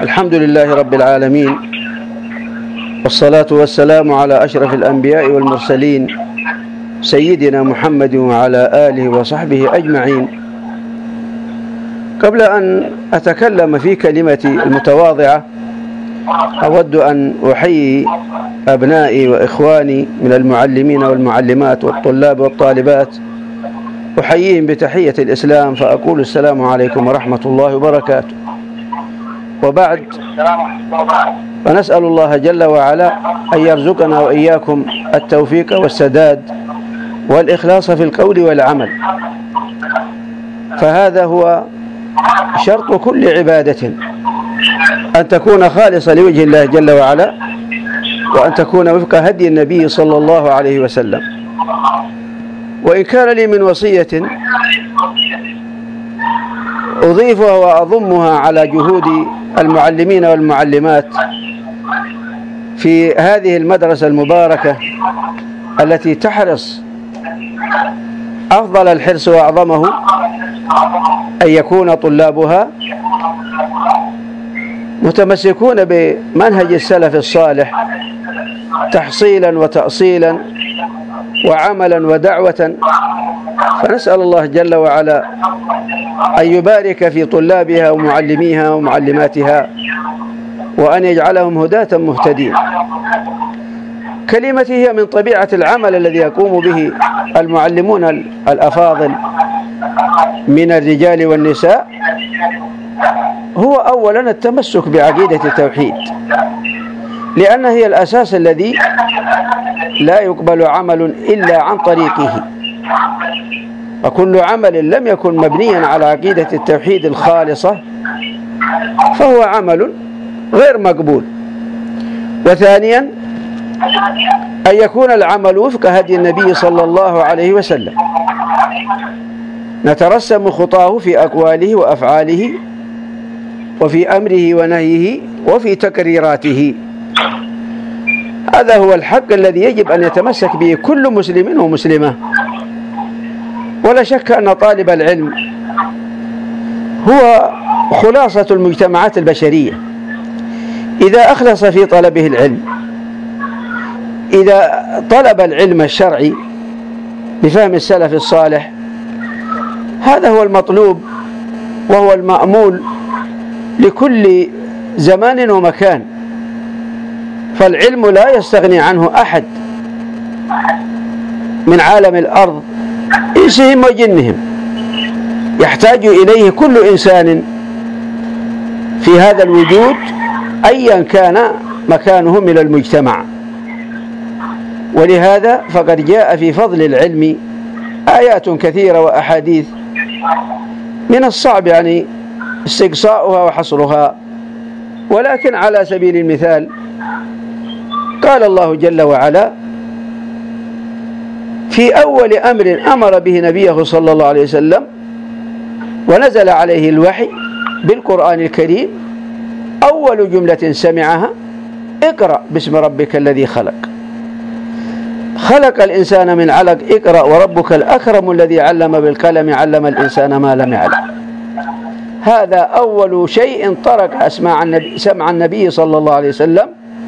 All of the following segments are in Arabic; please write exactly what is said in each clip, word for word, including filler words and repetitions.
الحمد لله رب العالمين، والصلاة والسلام على أشرف الأنبياء والمرسلين سيدنا محمد وعلى آله وصحبه أجمعين. قبل أن أتكلم في كلمتي المتواضعة أود أن أحيي أبنائي وإخواني من المعلمين والمعلمات والطلاب والطالبات، أحييهم بتحية الإسلام، فأقول السلام عليكم ورحمة الله وبركاته. وبعد، فنسأل الله جل وعلا أن يرزقنا وإياكم التوفيق والسداد والإخلاص في القول والعمل، فهذا هو شرط كل عبادة، أن تكون خالصة لوجه الله جل وعلا، وأن تكون وفق هدي النبي صلى الله عليه وسلم. وإن كان لي من وصية أضيفها وأضمها على جهود المعلمين والمعلمات في هذه المدرسة المباركة التي تحرص أفضل الحرص وأعظمه أن يكون طلابها متمسكون بمنهج السلف الصالح تحصيلا وتأصيلا وعملا ودعوة. فنسأل الله جل وعلا أن يبارك في طلابها ومعلميها ومعلماتها، وأن يجعلهم هداة مهتدين. كلمتي هي من طبيعة العمل الذي يقوم به المعلمون الأفاضل من الرجال والنساء، هو أولا التمسك بعقيدة التوحيد، لأن هي الأساس الذي لا يقبل عمل إلا عن طريقه، وكل عمل لم يكن مبنيا على عقيدة التوحيد الخالصة فهو عمل غير مقبول. وثانيا أن يكون العمل وفق هدي النبي صلى الله عليه وسلم، نترسم خطاه في أقواله وأفعاله وفي أمره ونهيه وفي تكريراته. هذا هو الحق الذي يجب أن يتمسك به كل مسلم ومسلمة. ولا شك أن طالب العلم هو خلاصة المجتمعات البشرية إذا أخلص في طلبه العلم، إذا طلب العلم الشرعي بفهم السلف الصالح. هذا هو المطلوب وهو المأمول لكل زمان ومكان، فالعلم لا يستغني عنه أحد من عالم الأرض إنسهم وجنهم، يحتاج إليه كل إنسان في هذا الوجود أيا كان مكانه من المجتمع. ولهذا فقد جاء في فضل العلم آيات كثيرة وأحاديث من الصعب يعني استقصاؤها وحصرها، ولكن على سبيل المثال قال الله جل وعلا في أول أمر أمر به نبيه صلى الله عليه وسلم ونزل عليه الوحي بالقرآن الكريم، أول جملة سمعها اقرأ باسم ربك الذي خلق، خلق الإنسان من علق، اقرأ وربك الأكرم الذي علم بالقلم علم الإنسان ما لم يعلم. هذا أول شيء طرق أسماع النبي سمع النبي صلى الله عليه وسلم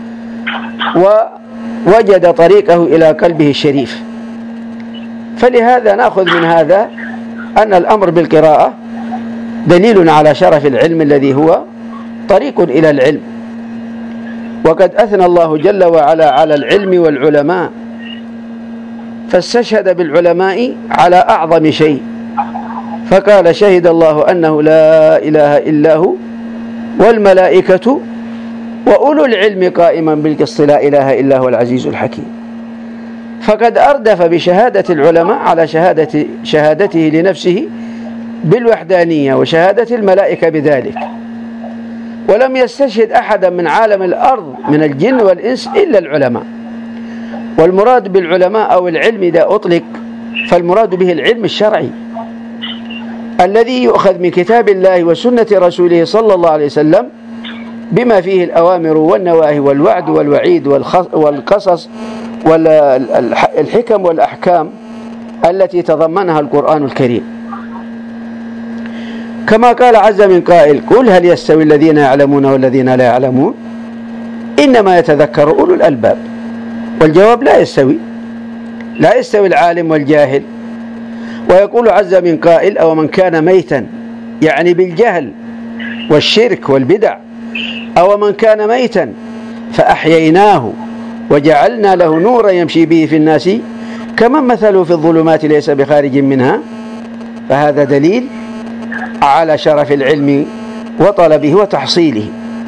ووجد طريقه إلى قلبه الشريف. فلهذا نأخذ من هذا أن الأمر بالقراءة دليل على شرف العلم الذي هو طريق إلى العلم. وقد أثنى الله جل وعلا على العلم والعلماء، فاستشهد بالعلماء على أعظم شيء، فقال شهد الله أنه لا إله إلا هو والملائكة وأولو العلم قائما بالقسط لا إله إلا هو العزيز الحكيم. فقد أردف بشهادة العلماء على شهادة شهادته لنفسه بالوحدانية وشهادة الملائكة بذلك، ولم يستشهد أحدا من عالم الأرض من الجن والإنس إلا العلماء. والمراد بالعلماء أو العلم إذا أطلق فالمراد به العلم الشرعي الذي يؤخذ من كتاب الله وسنة رسوله صلى الله عليه وسلم بما فيه الأوامر والنواهي والوعد والوعيد والقصص والحكم والأحكام التي تضمنها القرآن الكريم. كما قال عز من قائل: قل هل يستوي الذين يعلمون والذين لا يعلمون إنما يتذكر أولو الألباب. والجواب: لا يستوي، لا يستوي العالم والجاهل. ويقول عز من قائل: أو من كان ميتا، يعني بالجهل والشرك والبدع، أو من كان ميتا فأحييناه وجعلنا له نورا يمشي به في الناس كمن مثله في الظلمات ليس بخارج منها. فهذا دليل على شرف العلم وطلبه وتحصيله.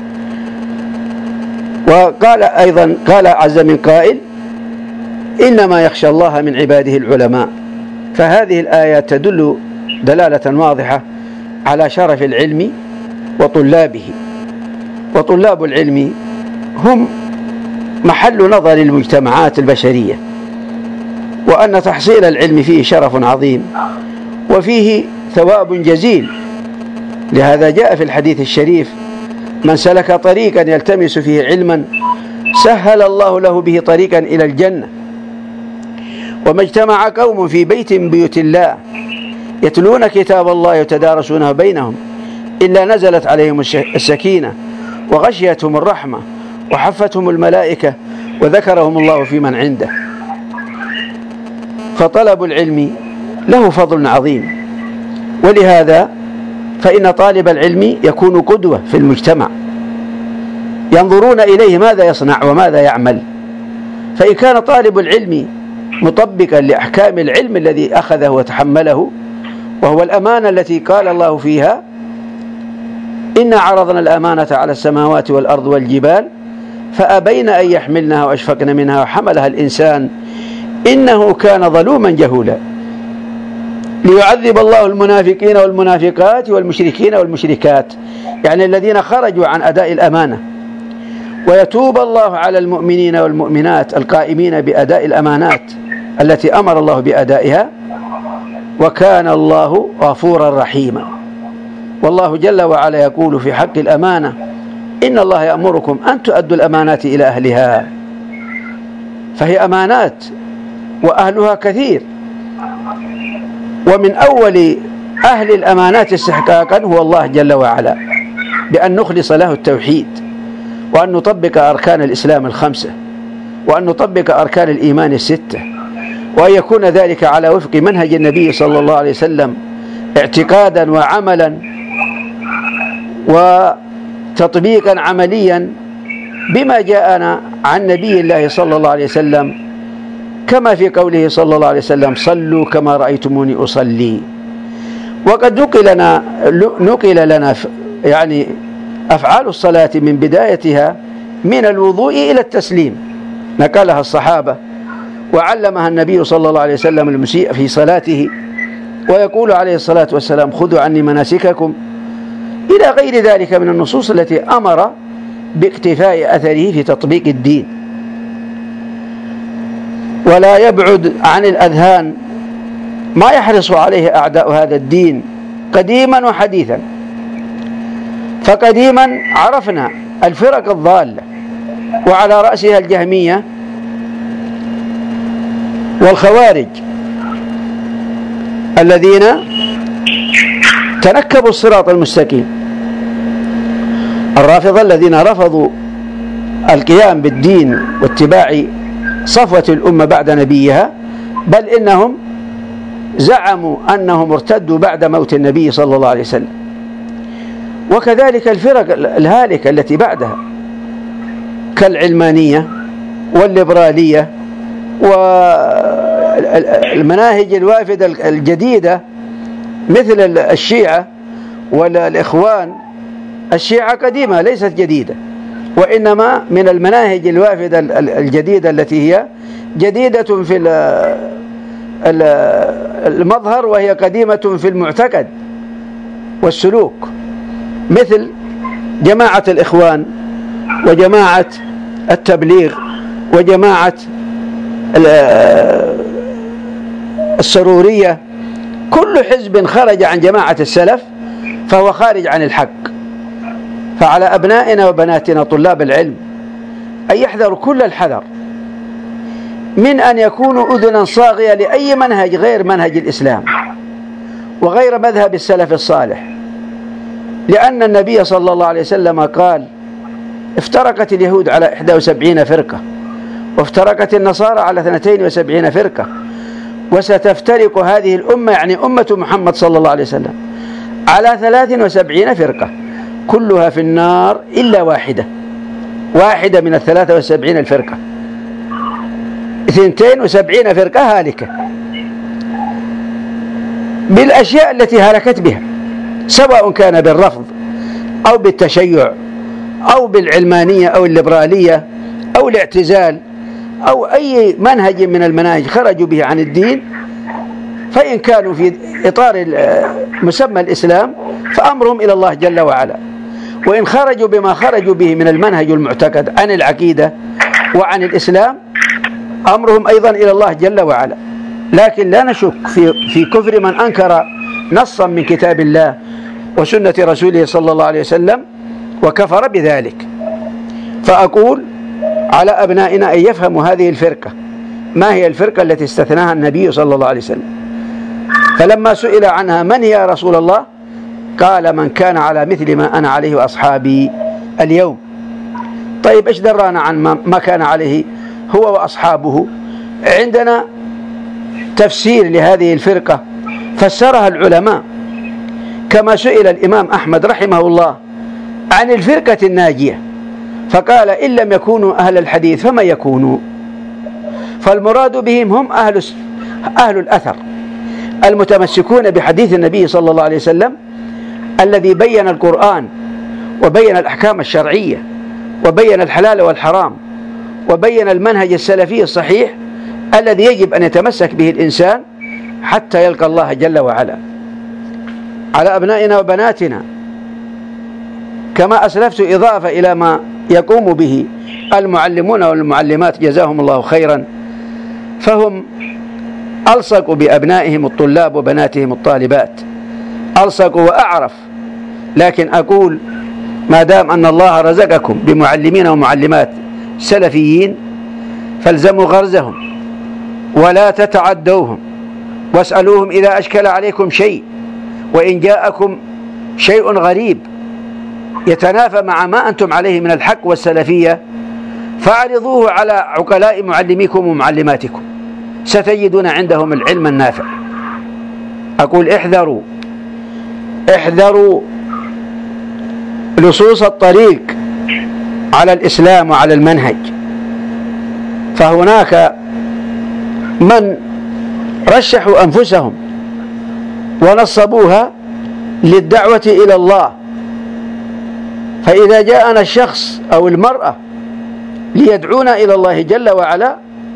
وقال أيضا، قال عز من قائل: إنما يخشى الله من عباده العلماء. فهذه الآية تدل دلالة واضحة على شرف العلم وطلابه. وطلاب العلم هم محل نظر المجتمعات البشرية، وأن تحصيل العلم فيه شرف عظيم وفيه ثواب جزيل. لهذا جاء في الحديث الشريف: من سلك طريقا يلتمس فيه علما سهل الله له به طريقا إلى الجنة. وما اجتمع قوم في بيت من بيوت الله يتلون كتاب الله يتدارسونه بينهم إلا نزلت عليهم السكينة وغشيتهم الرحمة وحفتهم الملائكة وذكرهم الله في من عنده. فطلب العلم له فضل عظيم، ولهذا فإن طالب العلم يكون قدوة في المجتمع، ينظرون إليه ماذا يصنع وماذا يعمل. فإن كان طالب العلم مطبقا لأحكام العلم الذي أخذه وتحمله، وهو الأمانة التي قال الله فيها: إنا عرضنا الأمانة على السماوات والأرض والجبال فأبين أن يحملنها وأشفقن منها وحملها الإنسان إنه كان ظلوما جهولا. ليعذب الله المنافقين والمنافقات والمشركين والمشركات، يعني الذين خرجوا عن أداء الأمانة، ويتوب الله على المؤمنين والمؤمنات القائمين بأداء الأمانات التي أمر الله بأدائها، وكان الله غفورا رحيما. والله جل وعلا يقول في حق الأمانة: إن الله يأمركم أن تؤدوا الأمانات إلى أهلها. فهي أمانات وأهلها كثير، ومن أول أهل الأمانات استحقاقا هو الله جل وعلا، بأن نخلص له التوحيد، وأن نطبق أركان الإسلام الخمسة، وأن نطبق أركان الإيمان الستة، وأن يكون ذلك على وفق منهج النبي صلى الله عليه وسلم اعتقادا وعملا وتطبيقا عمليا بما جاءنا عن نبي الله صلى الله عليه وسلم، كما في قوله صلى الله عليه وسلم: صلوا كما رأيتموني أصلي. وقد نقل لنا, نقل لنا يعني أفعال الصلاة من بدايتها من الوضوء إلى التسليم، نقلها الصحابة وعلمها النبي صلى الله عليه وسلم المسيء في صلاته، ويقول عليه الصلاة والسلام: خذوا عني مناسككم، إلى غير ذلك من النصوص التي أمر باقتفاء أثره في تطبيق الدين. ولا يبعد عن الأذهان ما يحرص عليه أعداء هذا الدين قديما وحديثا. فقديما عرفنا الفرق الضالة، وعلى رأسها الجهمية والخوارج الذين تنكبوا الصراط المستقيم، الرافضة الذين رفضوا القيام بالدين واتباع صفوة الأمة بعد نبيها، بل إنهم زعموا أنهم ارتدوا بعد موت النبي صلى الله عليه وسلم. وكذلك الفرق الهالكة التي بعدها كالعلمانية والليبرالية والمناهج الوافدة الجديدة مثل الشيعة والإخوان. الشيعة قديمة ليست جديدة، وإنما من المناهج الوافدة الجديدة التي هي جديدة في المظهر وهي قديمة في المعتقد والسلوك، مثل جماعة الإخوان وجماعة التبليغ وجماعة السرورية. كل حزب خرج عن جماعة السلف فهو خارج عن الحق. فعلى أبنائنا وبناتنا طلاب العلم أن يحذروا كل الحذر من أن يكونوا أذنا صاغية لأي منهج غير منهج الإسلام وغير مذهب السلف الصالح، لأن النبي صلى الله عليه وسلم قال: افترقت اليهود على إحدى وسبعين فرقة، وافترقت النصارى على اثنتين وسبعين فرقة، وستفترق هذه الأمة، يعني أمة محمد صلى الله عليه وسلم، على ثلاث وسبعين فرقة كلها في النار إلا واحدة، واحدة من الثلاثة وسبعين الفرقة، اثنتين وسبعين فرقة هالكة بالأشياء التي هلكت بها، سواء كان بالرفض أو بالتشيع أو بالعلمانية أو الليبرالية أو الاعتزال أو أي منهج من المناهج خرجوا به عن الدين. فإن كانوا في إطار مسمى الإسلام فأمرهم إلى الله جل وعلا، وإن خرجوا بما خرجوا به من المنهج المعتقد عن العقيدة وعن الإسلام أمرهم أيضا إلى الله جل وعلا. لكن لا نشك في, في كفر من أنكر نصا من كتاب الله وسنة رسوله صلى الله عليه وسلم وكفر بذلك. فأقول على أبنائنا أن يفهموا هذه الفرقة، ما هي الفرقة التي استثناها النبي صلى الله عليه وسلم. فلما سئل عنها: من هي يا رسول الله؟ قال: من كان على مثل ما أنا عليه وأصحابي اليوم. طيب إيش درانا عن ما كان عليه هو وأصحابه؟ عندنا تفسير لهذه الفرقة فسرها العلماء، كما سئل الإمام أحمد رحمه الله عن الفرقة الناجية فقال: إن لم يكونوا أهل الحديث فما يكونوا؟ فالمراد بهم هم أهل, أهل الأثر المتمسكون بحديث النبي صلى الله عليه وسلم الذي بين القرآن وبين الأحكام الشرعية وبين الحلال والحرام وبين المنهج السلفي الصحيح الذي يجب أن يتمسك به الإنسان حتى يلقى الله جل وعلا. على أبنائنا وبناتنا كما أسلفت إضافة إلى ما يقوم به المعلمون والمعلمات جزاهم الله خيرا، فهم ألصقوا بأبنائهم الطلاب وبناتهم الطالبات، ألصقوا وأعرف. لكن أقول ما دام أن الله رزقكم بمعلمين ومعلمات سلفيين فالزموا غرزهم ولا تتعدوهم، واسألوهم إذا أشكل عليكم شيء، وإن جاءكم شيء غريب يتنافى مع ما أنتم عليه من الحق والسلفية فاعرضوه على عقلاء معلميكم ومعلماتكم، ستجدون عندهم العلم النافع. أقول احذروا احذروا لصوص الطريق على الإسلام وعلى المنهج، فهناك من رشحوا أنفسهم ونصبوها للدعوة إلى الله، فإذا جاءنا الشخص أو المرأة ليدعونا إلى الله جل وعلا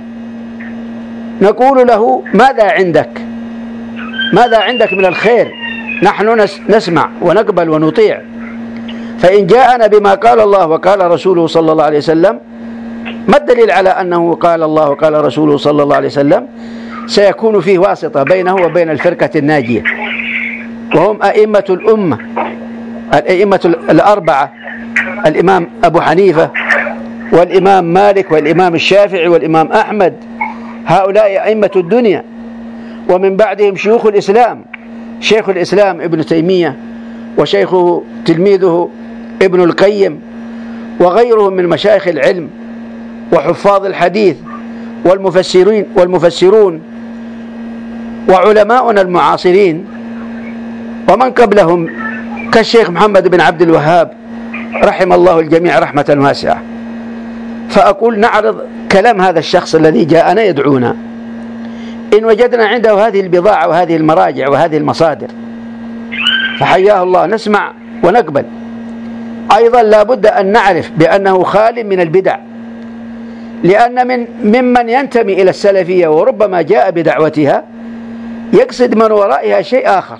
نقول له: ماذا عندك؟ ماذا عندك من الخير؟ نحن نسمع ونقبل ونطيع. فإن جاءنا بما قال الله وقال رسوله صلى الله عليه وسلم، ما الدليل على أنه قال الله وقال رسوله صلى الله عليه وسلم؟ سيكون فيه واسطة بينه وبين الفرقة الناجية، وهم أئمة الأمة، الأئمة الأربعة: الإمام أبو حنيفة والإمام مالك والإمام الشافعي والإمام أحمد، هؤلاء أئمة الدنيا. ومن بعدهم شيوخ الإسلام، شيخ الإسلام ابن تيمية وشيخه تلميذه ابن القيم وغيرهم من مشايخ العلم وحفاظ الحديث والمفسرين والمفسرون وعلماؤنا المعاصرين ومن قبلهم كالشيخ محمد بن عبد الوهاب رحم الله الجميع رحمة واسعة. فأقول نعرض كلام هذا الشخص الذي جاءنا يدعونا، إن وجدنا عنده هذه البضاعة وهذه المراجع وهذه المصادر فحياه الله نسمع ونقبل. أيضا لا بد أن نعرف بأنه خال من البدع، لأن من ممن ينتمي إلى السلفية وربما جاء بدعوتها يقصد من ورائها شيء آخر.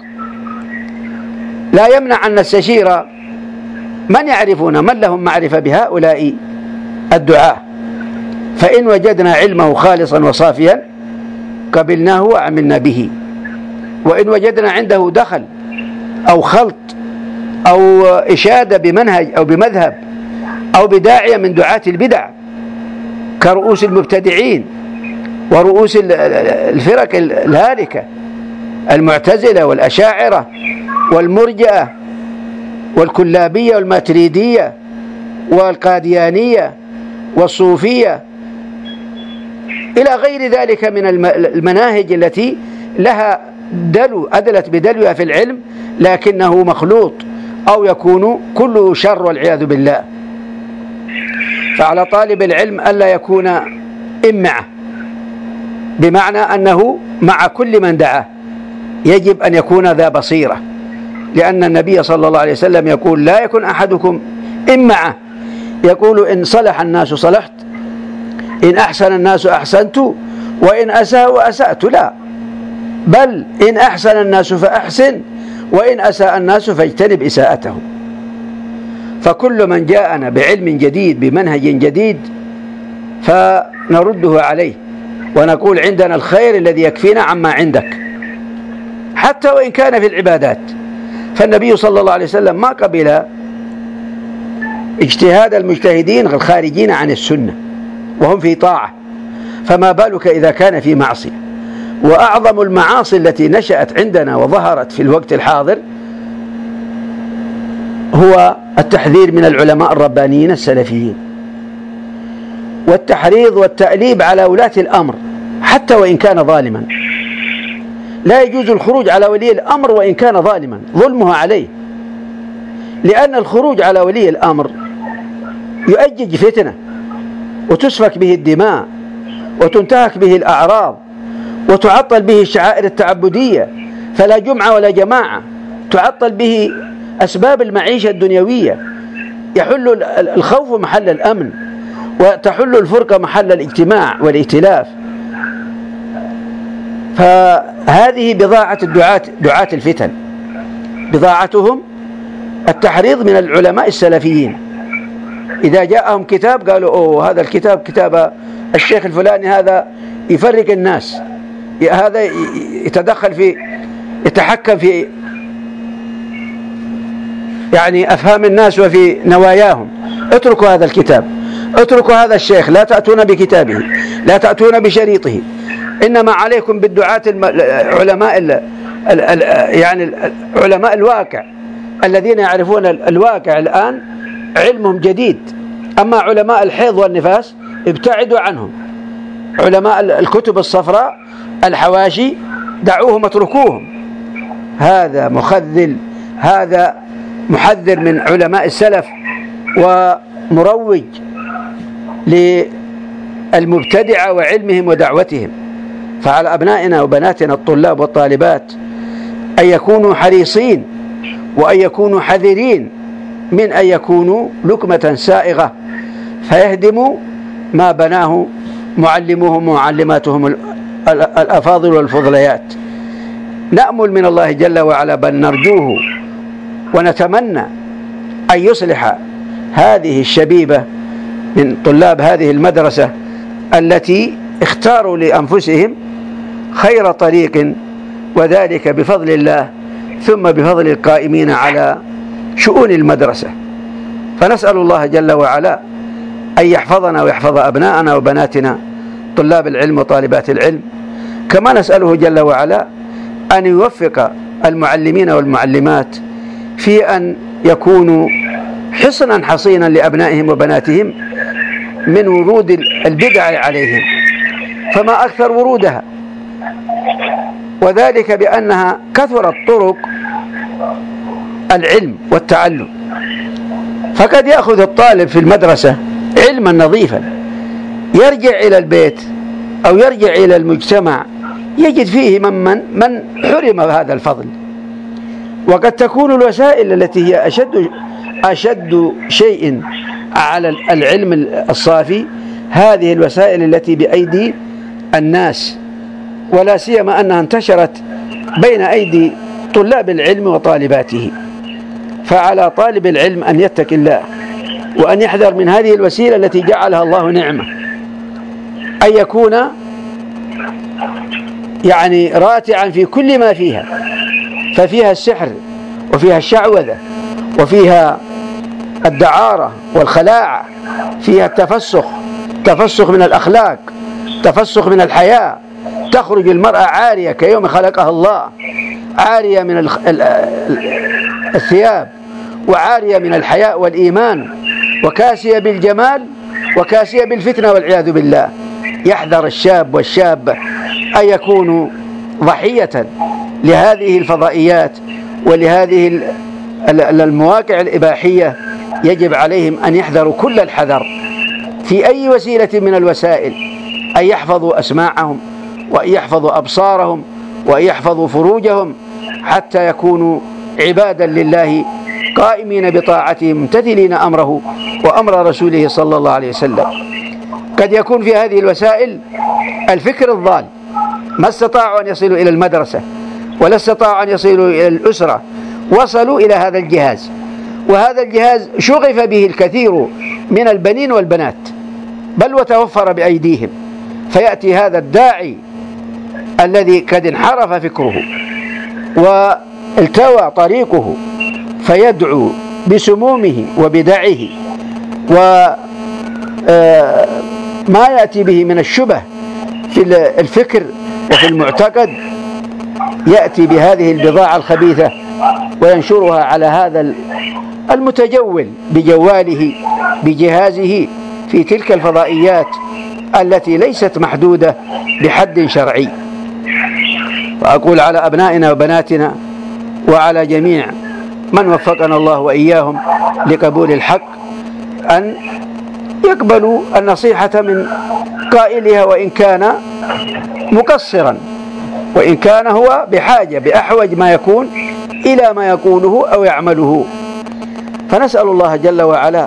لا يمنع أن نستشير من يعرفون، من لهم معرفة بهؤلاء الدعاء، فإن وجدنا علمه خالصا وصافيا قبلناه وعملنا به، وإن وجدنا عنده دخل أو خلط أو إشادة بمنهج أو بمذهب أو بداعية من دعاة البدع كرؤوس المبتدعين ورؤوس الفرق الهالكة المعتزلة والأشاعرة والمرجئة والكلابية والماتريدية والقاديانية والصوفية إلى غير ذلك من المناهج التي لها دلو أدلت بدلوها في العلم، لكنه مخلوط أو يكون كله شر والعياذ بالله. فعلى طالب العلم ألا يكون إمعة، بمعنى أنه مع كل من دعاه يجب أن يكون ذا بصيرة، لأن النبي صلى الله عليه وسلم يقول: لا يكن أحدكم إمعة، يقول: إن صلح الناس صلحت، إن أحسن الناس أحسنت، وإن أساءوا أسأت. لا، بل إن أحسن الناس فأحسن، وإن أساء الناس فاجتنب إساءتهم. فكل من جاءنا بعلم جديد بمنهج جديد فنرده عليه ونقول: عندنا الخير الذي يكفينا عما عندك، حتى وإن كان في العبادات. فالنبي صلى الله عليه وسلم ما قبل اجتهاد المجتهدين الخارجين عن السنة وهم في طاعة، فما بالك إذا كان في معصية. وأعظم المعاصي التي نشأت عندنا وظهرت في الوقت الحاضر هو التحذير من العلماء الربانيين السلفيين، والتحريض والتأليب على ولاة الأمر حتى وإن كان ظالما. لا يجوز الخروج على ولي الأمر وإن كان ظالما، ظلمه عليه، لأن الخروج على ولي الأمر يؤجج فتنة وتسفك به الدماء وتنتهك به الأعراض وتعطل به الشعائر التعبدية، فلا جمعة ولا جماعة، تعطل به أسباب المعيشة الدنيوية، يحل الخوف محل الأمن، وتحل الفرقة محل الاجتماع والائتلاف. فهذه بضاعة الدعاة دعاة الفتن، بضاعتهم التحريض من العلماء السلفيين. إذا جاءهم كتاب قالوا: أوه، هذا الكتاب كتاب الشيخ الفلاني، هذا يفرق الناس، هذا يتدخل في يتحكم في يعني أفهام الناس وفي نواياهم. اتركوا هذا الكتاب، اتركوا هذا الشيخ، لا تأتون بكتابه، لا تأتون بشريطه، إنما عليكم بالدعاة العلماء ال ال ال يعني علماء الواقع الذين يعرفون الواقع الآن، علمهم جديد. أما علماء الحيض والنفاس ابتعدوا عنهم، علماء الكتب الصفراء الحواشي دعوهم اتركوهم. هذا مخذل، هذا محذر من علماء السلف ومروج للمبتدعة وعلمهم ودعوتهم. فعلى أبنائنا وبناتنا الطلاب والطالبات أن يكونوا حريصين وأن يكونوا حذرين من أن يكونوا لكمة سائغة فيهدموا ما بناه معلموهم ومعلماتهم الأفاضل والفضليات. نأمل من الله جل وعلا، بل نرجوه ونتمنى أن يصلح هذه الشبيبة من طلاب هذه المدرسة التي اختاروا لأنفسهم خير طريق، وذلك بفضل الله ثم بفضل القائمين على شؤون المدرسة. فنسأل الله جل وعلا أن يحفظنا ويحفظ أبناءنا وبناتنا طلاب العلم وطالبات العلم، كما نسأله جل وعلا أن يوفق المعلمين والمعلمات في أن يكونوا حصنا حصينا لأبنائهم وبناتهم من ورود البدع عليهم، فما أكثر ورودها، وذلك بأنها كثرت طرق العلم والتعلم. فقد يأخذ الطالب في المدرسة علما نظيفا، يرجع إلى البيت أو يرجع إلى المجتمع يجد فيه من, من, من حرم هذا الفضل. وقد تكون الوسائل التي هي أشد, أشد شيء على العلم الصافي هذه الوسائل التي بأيدي الناس، ولا سيما أنها انتشرت بين أيدي طلاب العلم وطالباته. فعلى طالب العلم أن يتقي الله وأن يحذر من هذه الوسيلة التي جعلها الله نعمة، أن يكون يعني راتعا في كل ما فيها، ففيها السحر وفيها الشعوذة وفيها الدعارة والخلاعة، فيها التفسخ، تفسخ من الأخلاق، تفسخ من الحياة، تخرج المرأة عارية كيوم خلقها الله، عارية من الثياب وعارية من الحياء والإيمان، وكاسية بالجمال وكاسية بالفتنة والعياذ بالله. يحذر الشاب والشابة أن يكونوا ضحية لهذه الفضائيات ولهذه المواقع الإباحية. يجب عليهم أن يحذروا كل الحذر في أي وسيلة من الوسائل، أن يحفظوا أسماعهم وأن يحفظوا أبصارهم وأن يحفظوا فروجهم حتى يكونوا عبادا لله قائمين بطاعته ممتثلين أمره وأمر رسوله صلى الله عليه وسلم. قد يكون في هذه الوسائل الفكر الضال، ما استطاعوا أن يصلوا إلى المدرسة ولا استطاعوا أن يصلوا إلى الأسرة، وصلوا إلى هذا الجهاز، وهذا الجهاز شغف به الكثير من البنين والبنات بل وتوفر بأيديهم. فيأتي هذا الداعي الذي قد انحرف فكره والتوى طريقه فيدعو بسمومه وبدعه وما يأتي به من الشبه في الفكر وفي المعتقد، يأتي بهذه البضاعة الخبيثة وينشرها على هذا المتجول بجواله بجهازه في تلك الفضائيات التي ليست محدودة بحد شرعي. وأقول على أبنائنا وبناتنا وعلى جميع من وفقنا الله وإياهم لقبول الحق أن يقبلوا النصيحة من قائلها وإن كان مقصرا، وإن كان هو بحاجة بأحوج ما يكون إلى ما يقوله أو يعمله. فنسأل الله جل وعلا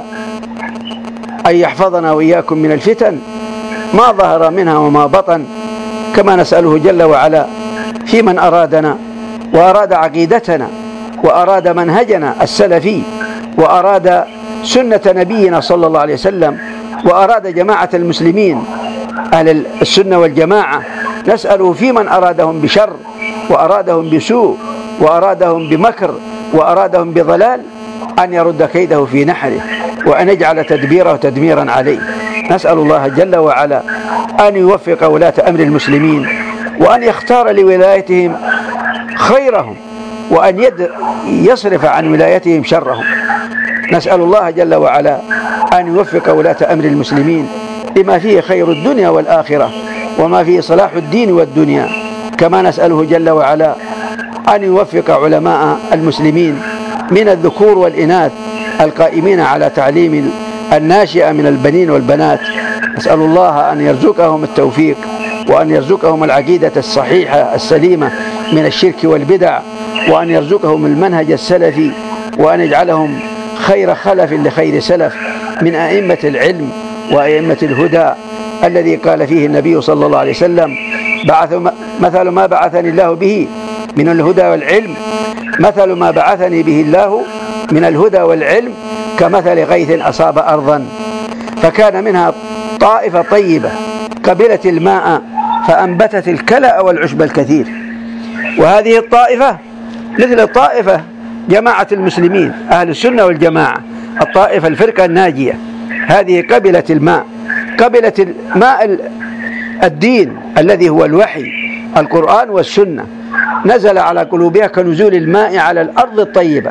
أن يحفظنا وإياكم من الفتن ما ظهر منها وما بطن، كما نسأله جل وعلا في من أرادنا وأراد عقيدتنا وأراد منهجنا السلفي وأراد سنة نبينا صلى الله عليه وسلم وأراد جماعة المسلمين أهل السنة والجماعة. نسأله في من أرادهم بشر وأرادهم بسوء وأرادهم بمكر وأرادهم بضلال أن يرد كيده في نحره وأن يجعل تدبيره تدميرا عليه. نسأل الله جل وعلا أن يوفق ولاة أمر المسلمين وأن يختار لولايتهم خيرهم وأن يصرف عن ولايتهم شرهم. نسأل الله جل وعلا أن يوفق ولاة أمر المسلمين لما فيه خير الدنيا والآخرة وما فيه صلاح الدين والدنيا. كما نسأله جل وعلا أن يوفق علماء المسلمين من الذكور والإناث القائمين على تعليم الناشئة من البنين والبنات. نسأل الله أن يرزقهم التوفيق وأن يرزقهم العقيدة الصحيحة السليمة من الشرك والبدع، وأن يرزقهم المنهج السلفي، وأن يجعلهم خير خلف لخير سلف من أئمة العلم وأئمة الهدى الذي قال فيه النبي صلى الله عليه وسلم: بعث مثل ما بعثني الله به من الهدى والعلم مثل ما بعثني به الله من الهدى والعلم كمثل غيث أصاب أرضا فكان منها طائفة طيبة قبلت الماء فأنبتت الكلأ والعشب الكثير. وهذه الطائفة مثل الطائفة جماعة المسلمين أهل السنة والجماعة، الطائفة الفرقة الناجية، هذه قبلت الماء، قبلت الماء الدين الذي هو الوحي القرآن والسنة، نزل على قلوبها كنزول الماء على الأرض الطيبة،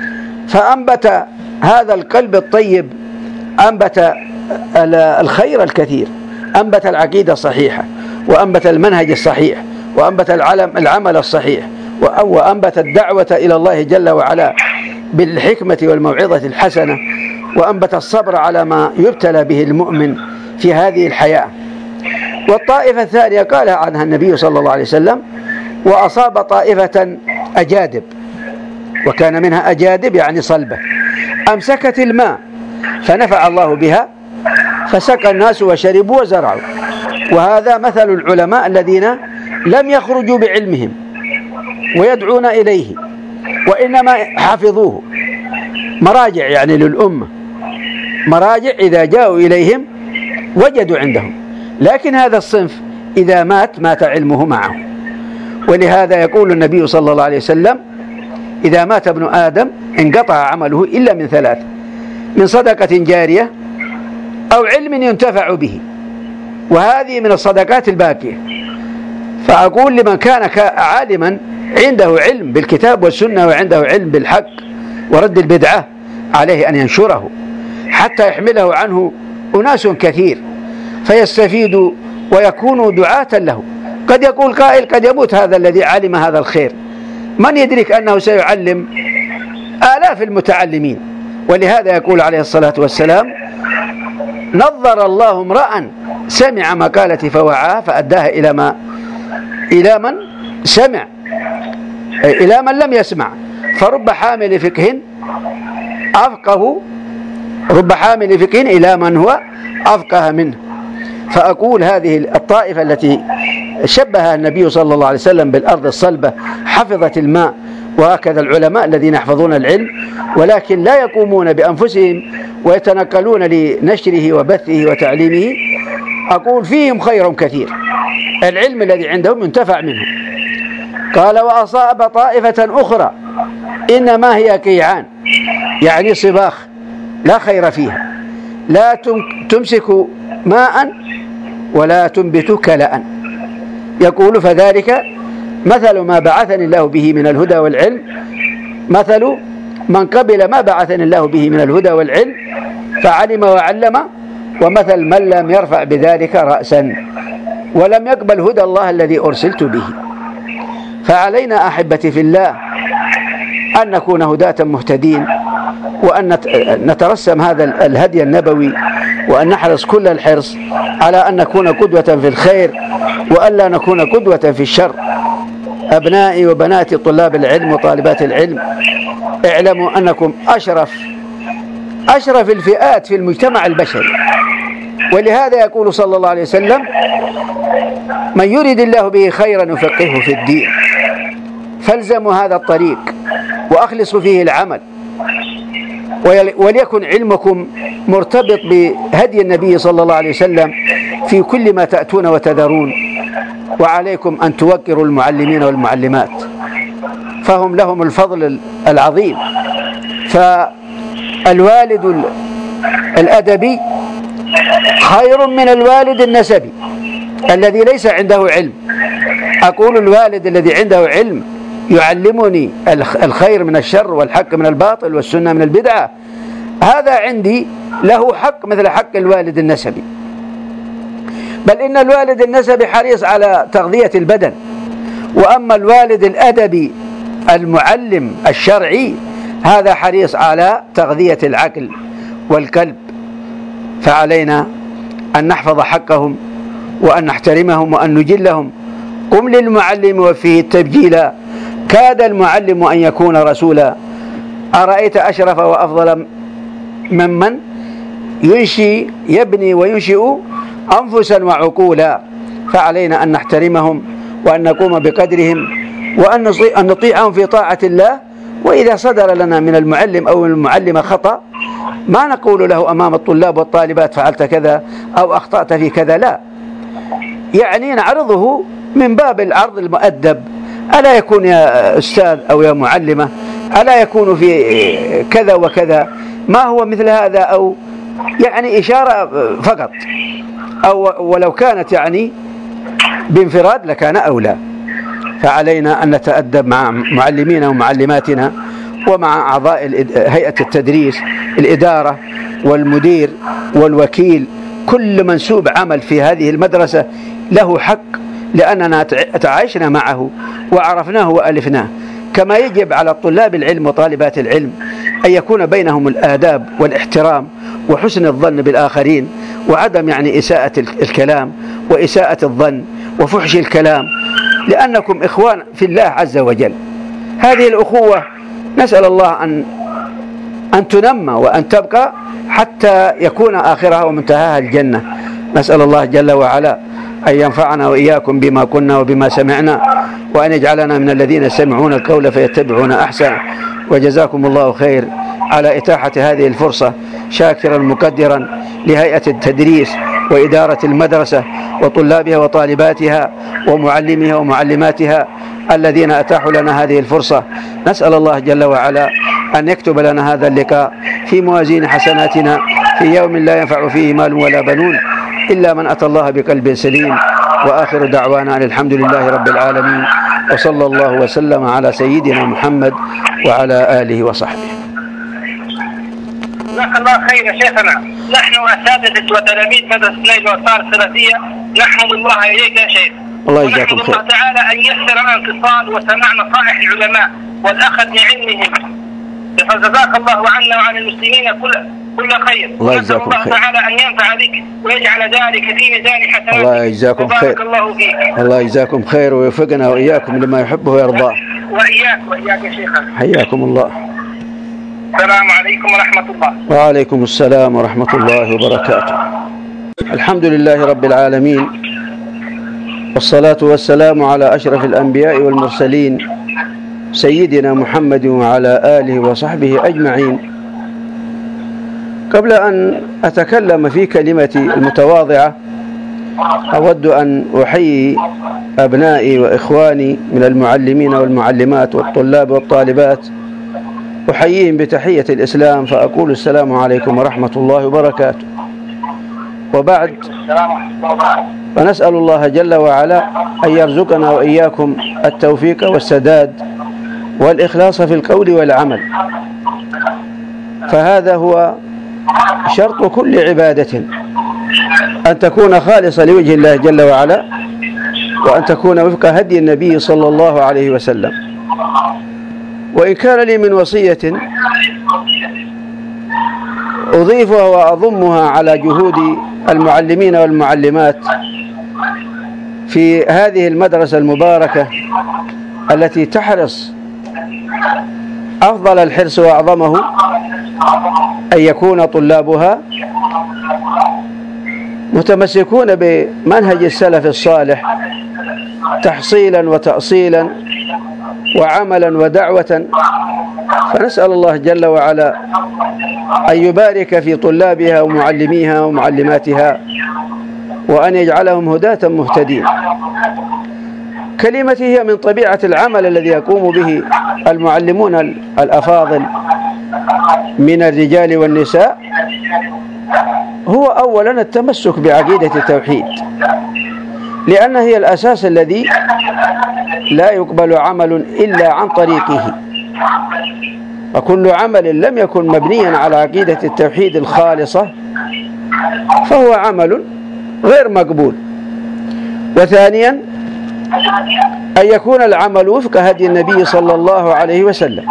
فأنبت هذا القلب الطيب، أنبت الخير الكثير، أنبت العقيدة الصحيحة، وأنبت المنهج الصحيح، وأنبت العمل الصحيح، وأنبت الدعوة إلى الله جل وعلا بالحكمة والموعظة الحسنة، وأنبت الصبر على ما يبتلى به المؤمن في هذه الحياة. والطائفة الثانية قال عنها النبي صلى الله عليه وسلم: وأصاب طائفة أجادب، وكان منها أجادب يعني صلبة، أمسكت الماء فنفع الله بها فسقى الناس وشربوا وزرعوا. وهذا مثل العلماء الذين لم يخرجوا بعلمهم ويدعون إليه، وإنما حفظوه، مراجع يعني للأمة، مراجع إذا جاءوا إليهم وجدوا عندهم. لكن هذا الصنف إذا مات مات علمه معه. ولهذا يقول النبي صلى الله عليه وسلم: إذا مات ابن آدم انقطع عمله إلا من ثلاث: من صدقة جارية أو علم ينتفع به. وهذه من الصدقات الباقية. فأقول لمن كان عالما عنده علم بالكتاب والسنة وعنده علم بالحق ورد البدعة عليه أن ينشره حتى يحمله عنه أناس كثير فيستفيدوا ويكونوا دعاة له. قد يقول قائل قد يموت هذا الذي علم هذا الخير، من يدرك أنه سيعلم آلاف المتعلمين. ولهذا يقول عليه الصلاة والسلام: نظر الله امرأ سمع مقالتي فوعاها فأداها إلى ما إلى من سمع إلى من لم يسمع. فرب حامل فقه أفقه رب حامل فقه إلى من هو أفقه منه. فأقول هذه الطائفة التي شبهها النبي صلى الله عليه وسلم بالأرض الصلبة حفظت الماء، وهكذا العلماء الذين يحفظون العلم ولكن لا يقومون بأنفسهم ويتنقلون لنشره وبثه وتعليمه، أقول فيهم خير كثير، العلم الذي عندهم ينتفع منه. قال: وأصاب طائفة أخرى إنما هي كيعان، يعني صباخ لا خير فيها، لا تمسك ماء ولا تنبت كلأ. يقول: فذلك مثل ما بعثني الله به من الهدى والعلم، مثل من قبل ما بعثني الله به من الهدى والعلم فعلم وعلم، ومثل من لم يرفع بذلك رأسا ولم يقبل هدى الله الذي أرسلت به. فعلينا أحبتي في الله أن نكون هداة مهتدين، وأن نترسم هذا الهدي النبوي، وأن نحرص كل الحرص على أن نكون قدوة في الخير وألا نكون قدوة في الشر. أبنائي وبناتي طلاب العلم وطالبات العلم، اعلموا أنكم أشرف أشرف الفئات في المجتمع البشري. ولهذا يقول صلى الله عليه وسلم: من يريد الله به خيرا يفقهه في الدين. فالزموا هذا الطريق وأخلصوا فيه العمل، وليكن علمكم مرتبط بهدي النبي صلى الله عليه وسلم في كل ما تأتون وتذرون. وعليكم أن توقروا المعلمين والمعلمات، فهم لهم الفضل العظيم. فالوالد الأدبي خير من الوالد النسبي الذي ليس عنده علم. أقول الوالد الذي عنده علم يعلمني الخير من الشر والحق من الباطل والسنة من البدعة، هذا عندي له حق مثل حق الوالد النسبي. بل إن الوالد النسبي حريص على تغذية البدن، وأما الوالد الأدبي المعلم الشرعي هذا حريص على تغذية العقل والقلب. فعلينا أن نحفظ حقهم وأن نحترمهم وأن نجلهم. قم للمعلم وفيه التبجيلا، كاد المعلم أن يكون رسولا. أرأيت أشرف وأفضل ممن ينشي يبني وينشئ أنفسا وعقولا. فعلينا أن نحترمهم وأن نقوم بقدرهم وأن نطيعهم في طاعة الله. وإذا صدر لنا من المعلم أو المعلمة خطأ ما نقول له أمام الطلاب والطالبات فعلت كذا أو أخطأت في كذا، لا، يعني نعرضه من باب العرض المؤدب. ألا يكون يا أستاذ أو يا معلمة ألا يكون في كذا وكذا، ما هو مثل هذا، أو يعني إشارة فقط، أو ولو كانت يعني بانفراد لكان أولى. فعلينا أن نتأدب مع معلمينا ومعلماتنا ومع أعضاء هيئة التدريس، الإدارة والمدير والوكيل، كل منسوب عمل في هذه المدرسة له حق، لأننا تعايشنا معه وعرفناه وألفناه. كما يجب على طلاب العلم وطالبات العلم أن يكون بينهم الآداب والاحترام وحسن الظن بالآخرين، وعدم يعني إساءة الكلام وإساءة الظن وفحش الكلام، لأنكم إخوان في الله عز وجل. هذه الأخوة نسأل الله أن أن تنمى وأن تبقى حتى يكون آخرها ومنتهاها الجنة. نسأل الله جل وعلا أن ينفعنا وإياكم بما كنا وبما سمعنا، وأن يجعلنا من الذين يستمعون القول فيتبعون أحسنه. وجزاكم الله خير على إتاحة هذه الفرصة، شاكرا مقدرا لهيئة التدريس وإدارة المدرسة وطلابها وطالباتها ومعلميها ومعلماتها الذين أتاحوا لنا هذه الفرصة. نسأل الله جل وعلا أن يكتب لنا هذا اللقاء في موازين حسناتنا في يوم لا ينفع فيه مال ولا بنون إلا من أتى الله بقلب سليم. وآخر دعوانا أن الحمد لله رب العالمين، وصلى الله وسلم على سيدنا محمد وعلى آله وصحبه. جزاك الله خير يا شيخنا. نحن أساتذة وتلاميذ مدرسة نيل وآثار السلفية نحمد الله إليك يا شيخ. الله يجزاكم خير. ونحمد الله تعالى أن يسر لنا الاتصال وسماع نصائح العلماء والأخذ بعلمهم. فجزاك الله عنا وعن المسلمين كل كل خير. الله يجزاكم خير. الله تعالى أن ينفع بك ويجعل ذلك في ميزان حسناتك. الله يجزاكم خير. الله فيك. الله يجزاكم خير ويوفقنا وإياكم لما يحبه ويرضاه. وإياك وإياك يا شيخنا. حياكم الله. السلام عليكم ورحمة الله. وعليكم السلام ورحمة الله وبركاته. الحمد لله رب العالمين، والصلاة والسلام على أشرف الأنبياء والمرسلين سيدنا محمد وعلى آله وصحبه أجمعين. قبل أن أتكلم في كلمتي المتواضعة أود أن أحيي أبنائي وإخواني من المعلمين والمعلمات والطلاب والطالبات، أحييهم بتحية الإسلام، فأقول السلام عليكم ورحمة الله وبركاته. وبعد، فنسأل الله جل وعلا أن يرزقنا وإياكم التوفيق والسداد والإخلاص في القول والعمل، فهذا هو شرط كل عبادة، أن تكون خالصة لوجه الله جل وعلا، وأن تكون وفق هدي النبي صلى الله عليه وسلم. وإن كان لي من وصية أضيفها وأضمها على جهود المعلمين والمعلمات في هذه المدرسة المباركة التي تحرص أفضل الحرص وأعظمه أن يكون طلابها متمسكون بمنهج السلف الصالح تحصيلا وتأصيلا وعملا ودعوة. فنسأل الله جل وعلا أن يبارك في طلابها ومعلميها ومعلماتها، وأن يجعلهم هداة مهتدين. كلمتي هي من طبيعة العمل الذي يقوم به المعلمون الأفاضل من الرجال والنساء، هو أولا التمسك بعقيدة التوحيد، لأن هي الأساس الذي لا يقبل عمل إلا عن طريقه، وكل عمل لم يكن مبنيا على عقيدة التوحيد الخالصة فهو عمل غير مقبول. وثانيا أن يكون العمل وفق هدي النبي صلى الله عليه وسلم،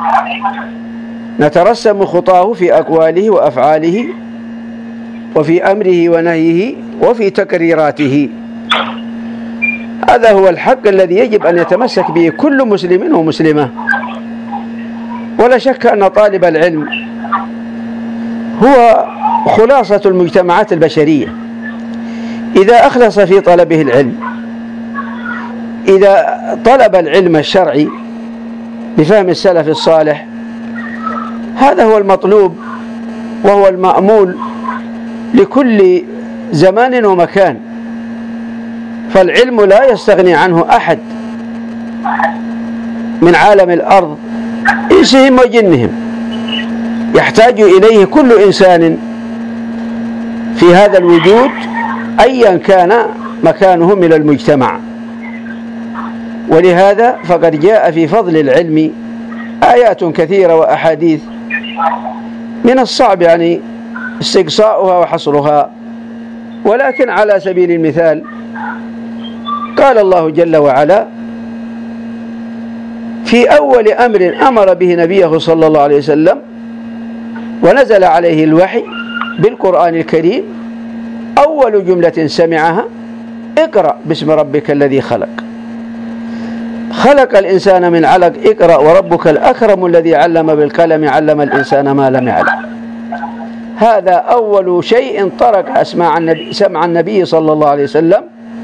نترسم خطاه في أقواله وأفعاله وفي أمره ونهيه وفي تكريراته. هذا هو الحق الذي يجب أن يتمسك به كل مسلم ومسلمة. ولا شك أن طالب العلم هو خلاصة المجتمعات البشرية. إذا أخلص في طلبه العلم، إذا طلب العلم الشرعي بفهم السلف الصالح، هذا هو المطلوب وهو المأمول لكل زمان ومكان. فالعلم لا يستغني عنه أحد من عالم الأرض إنسهم وجنهم، يحتاج إليه كل إنسان في هذا الوجود أيا كان مكانه من المجتمع. ولهذا فقد جاء في فضل العلم آيات كثيرة وأحاديث من الصعب يعني استقصاؤها وحصرها، ولكن على سبيل المثال قال الله جل وعلا في أول أمر أمر به نبيه صلى الله عليه وسلم ونزل عليه الوحي بالقرآن الكريم، أول جملة سمعها: اقرأ باسم ربك الذي خلق. خلق الإنسان من علق، اقرأ وربك الأكرم الذي علم بالقلم علم الإنسان ما لم يعلم. هذا أول شيء طرق أسماع النبي سمع النبي صلى الله عليه وسلم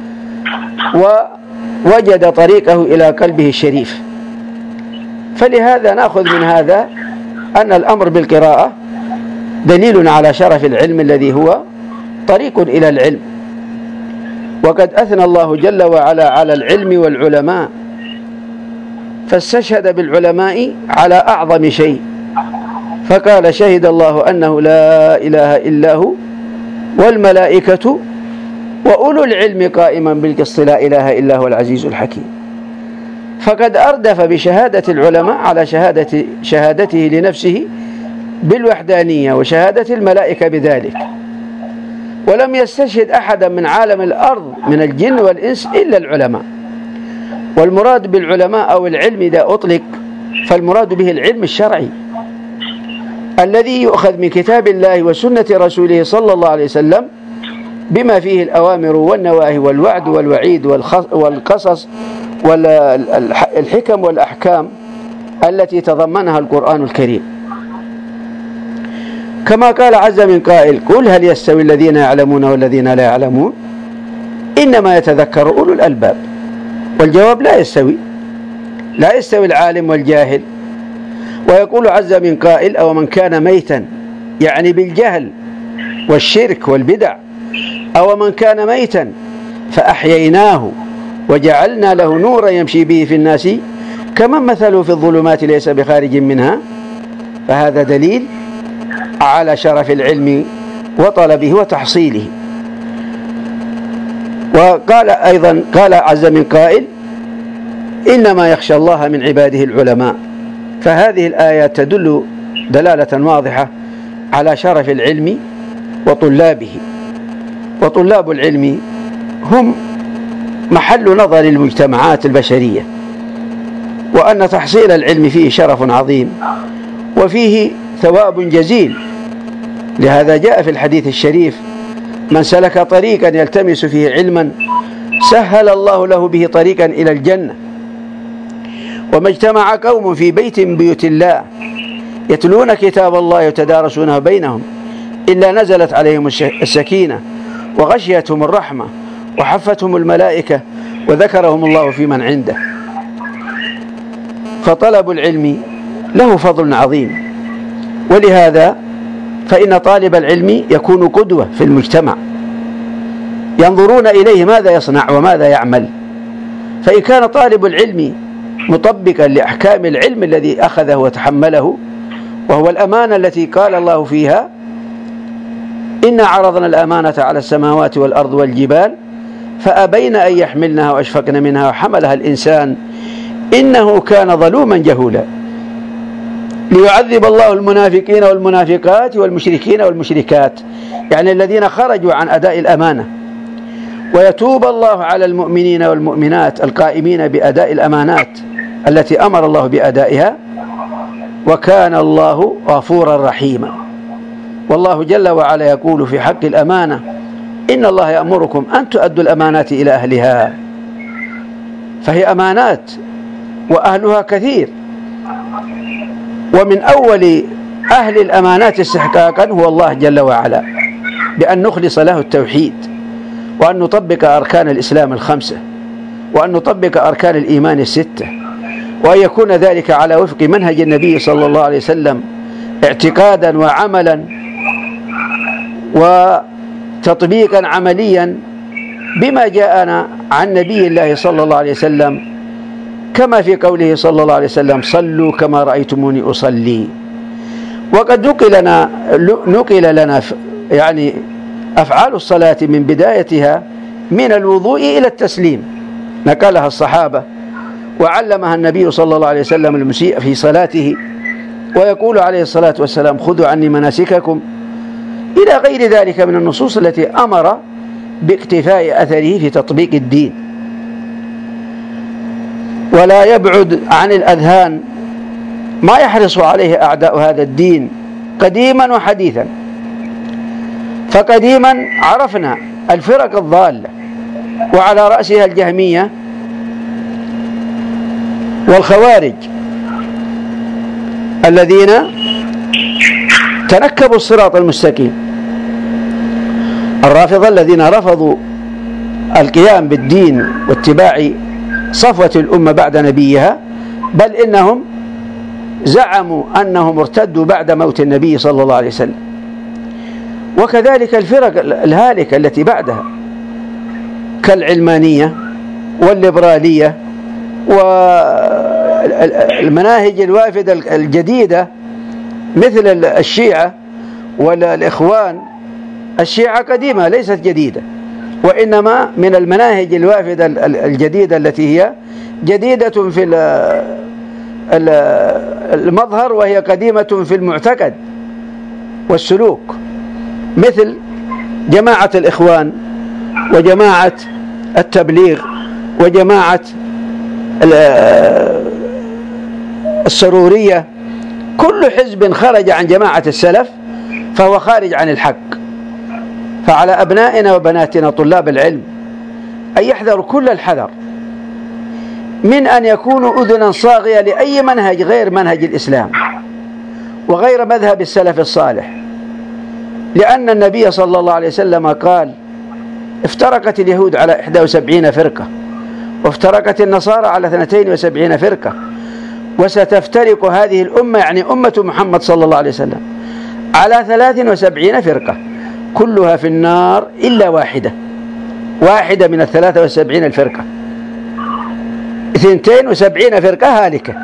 ووجد طريقه إلى قلبه الشريف. فلهذا نأخذ من هذا أن الأمر بالقراءة دليل على شرف العلم الذي هو طريق إلى العلم. وقد أثنى الله جل وعلا على العلم والعلماء، فاستشهد بالعلماء على أعظم شيء، فقال: شهد الله أنه لا إله إلا هو والملائكة وأولو العلم قائما بالقسط لا إله إلا هو العزيز الحكيم. فقد أردف بشهادة العلماء على شهادة شهادته لنفسه بالوحدانية وشهادة الملائكة بذلك، ولم يستشهد أحدا من عالم الأرض من الجن والإنس إلا العلماء. والمراد بالعلماء أو العلم إذا أطلق فالمراد به العلم الشرعي الذي يؤخذ من كتاب الله وسنة رسوله صلى الله عليه وسلم بما فيه الأوامر والنواهي والوعد والوعيد والقصص والحكم والأحكام التي تضمنها القرآن الكريم. كما قال عز من قائل: قل هل يستوي الذين يعلمون والذين لا يعلمون إنما يتذكر أولو الألباب. والجواب: لا يستوي، لا يستوي العالم والجاهل. ويقول عز من قائل: أو من كان ميتا، يعني بالجهل والشرك والبدع، أو من كان ميتا فأحييناه وجعلنا له نورا يمشي به في الناس كمن مثله في الظلمات ليس بخارج منها. فهذا دليل على شرف العلم وطلبه وتحصيله. وقال أيضا قال عز من قائل: إنما يخشى الله من عباده العلماء. فهذه الآيات تدل دلالة واضحة على شرف العلم وطلابه. وطلاب العلم هم محل نظر المجتمعات البشرية، وأن تحصيل العلم فيه شرف عظيم وفيه ثواب جزيل. لهذا جاء في الحديث الشريف: من سلك طريقا يلتمس فيه علما سهل الله له به طريقا إلى الجنة. وما اجتمع قوم في بيت من بيوت الله يتلون كتاب الله يتدارسونه بينهم إلا نزلت عليهم السكينة وغشيتهم الرحمة وحفتهم الملائكة وذكرهم الله في من عنده. فطلب العلم له فضل عظيم، ولهذا فإن طالب العلم يكون قدوة في المجتمع، ينظرون إليه ماذا يصنع وماذا يعمل. فإن كان طالب العلم مطبقا لأحكام العلم الذي أخذه وتحمله، وهو الأمانة التي قال الله فيها: إنا عرضنا الأمانة على السماوات والأرض والجبال فأبين أن يحملنها وأشفقن منها وحملها الإنسان إنه كان ظلوما جهولا. ليعذب الله المنافقين والمنافقات والمشركين والمشركات، يعني الذين خرجوا عن أداء الأمانة، ويتوب الله على المؤمنين والمؤمنات القائمين بأداء الأمانات التي أمر الله بأدائها، وكان الله غفورا رحيما. والله جل وعلا يقول في حق الأمانة: إن الله يأمركم أن تؤدوا الأمانات إلى أهلها. فهي أمانات وأهلها كثير، ومن أول أهل الأمانات استحقاقا هو الله جل وعلا، بأن نخلص له التوحيد، وأن نطبق أركان الإسلام الخمسة، وأن نطبق أركان الإيمان الستة، وأن يكون ذلك على وفق منهج النبي صلى الله عليه وسلم اعتقادا وعملا وتطبيقا عمليا بما جاءنا عن نبي الله صلى الله عليه وسلم، كما في قوله صلى الله عليه وسلم: صلوا كما رأيتموني أصلي. وقد نقل لنا, نقل لنا يعني أفعال الصلاة من بدايتها من الوضوء إلى التسليم، نقلها الصحابة وعلمها النبي صلى الله عليه وسلم المسيء في صلاته، ويقول عليه الصلاة والسلام: خذوا عني مناسككم، إلى غير ذلك من النصوص التي أمر باقتفاء أثره في تطبيق الدين. ولا يبعد عن الأذهان ما يحرص عليه أعداء هذا الدين قديما وحديثا. فقديما عرفنا الفرق الضالة، وعلى رأسها الجهمية والخوارج الذين تنكبوا الصراط المستقيم، الرافضة الذين رفضوا القيام بالدين واتباع صفوة الأمة بعد نبيها، بل إنهم زعموا أنهم ارتدوا بعد موت النبي صلى الله عليه وسلم. وكذلك الفرق الهالكة التي بعدها كالعلمانية والليبرالية والمناهج الوافدة الجديدة مثل الشيعة والإخوان. الشيعة قديمة ليست جديدة، وإنما من المناهج الوافدة الجديدة التي هي جديدة في المظهر وهي قديمة في المعتقد، والسلوك، مثل جماعة الإخوان وجماعة التبليغ وجماعة السرورية. كل حزب خرج عن جماعة السلف فهو خارج عن الحق. فعلى أبنائنا وبناتنا طلاب العلم أن يحذروا كل الحذر من أن يكونوا أذنا صاغية لأي منهج غير منهج الإسلام وغير مذهب السلف الصالح، لأن النبي صلى الله عليه وسلم قال: افترقت اليهود على إحدى وسبعين فرقة، وافترقت النصارى على اثنتين وسبعين فرقة، وستفترق هذه الأمة، يعني أمة محمد صلى الله عليه وسلم، على ثلاث وسبعين فرقة كلها في النار إلا واحدة، واحدة من الثلاثة وسبعين الفرقة، اثنتين وسبعين فرقة هالكة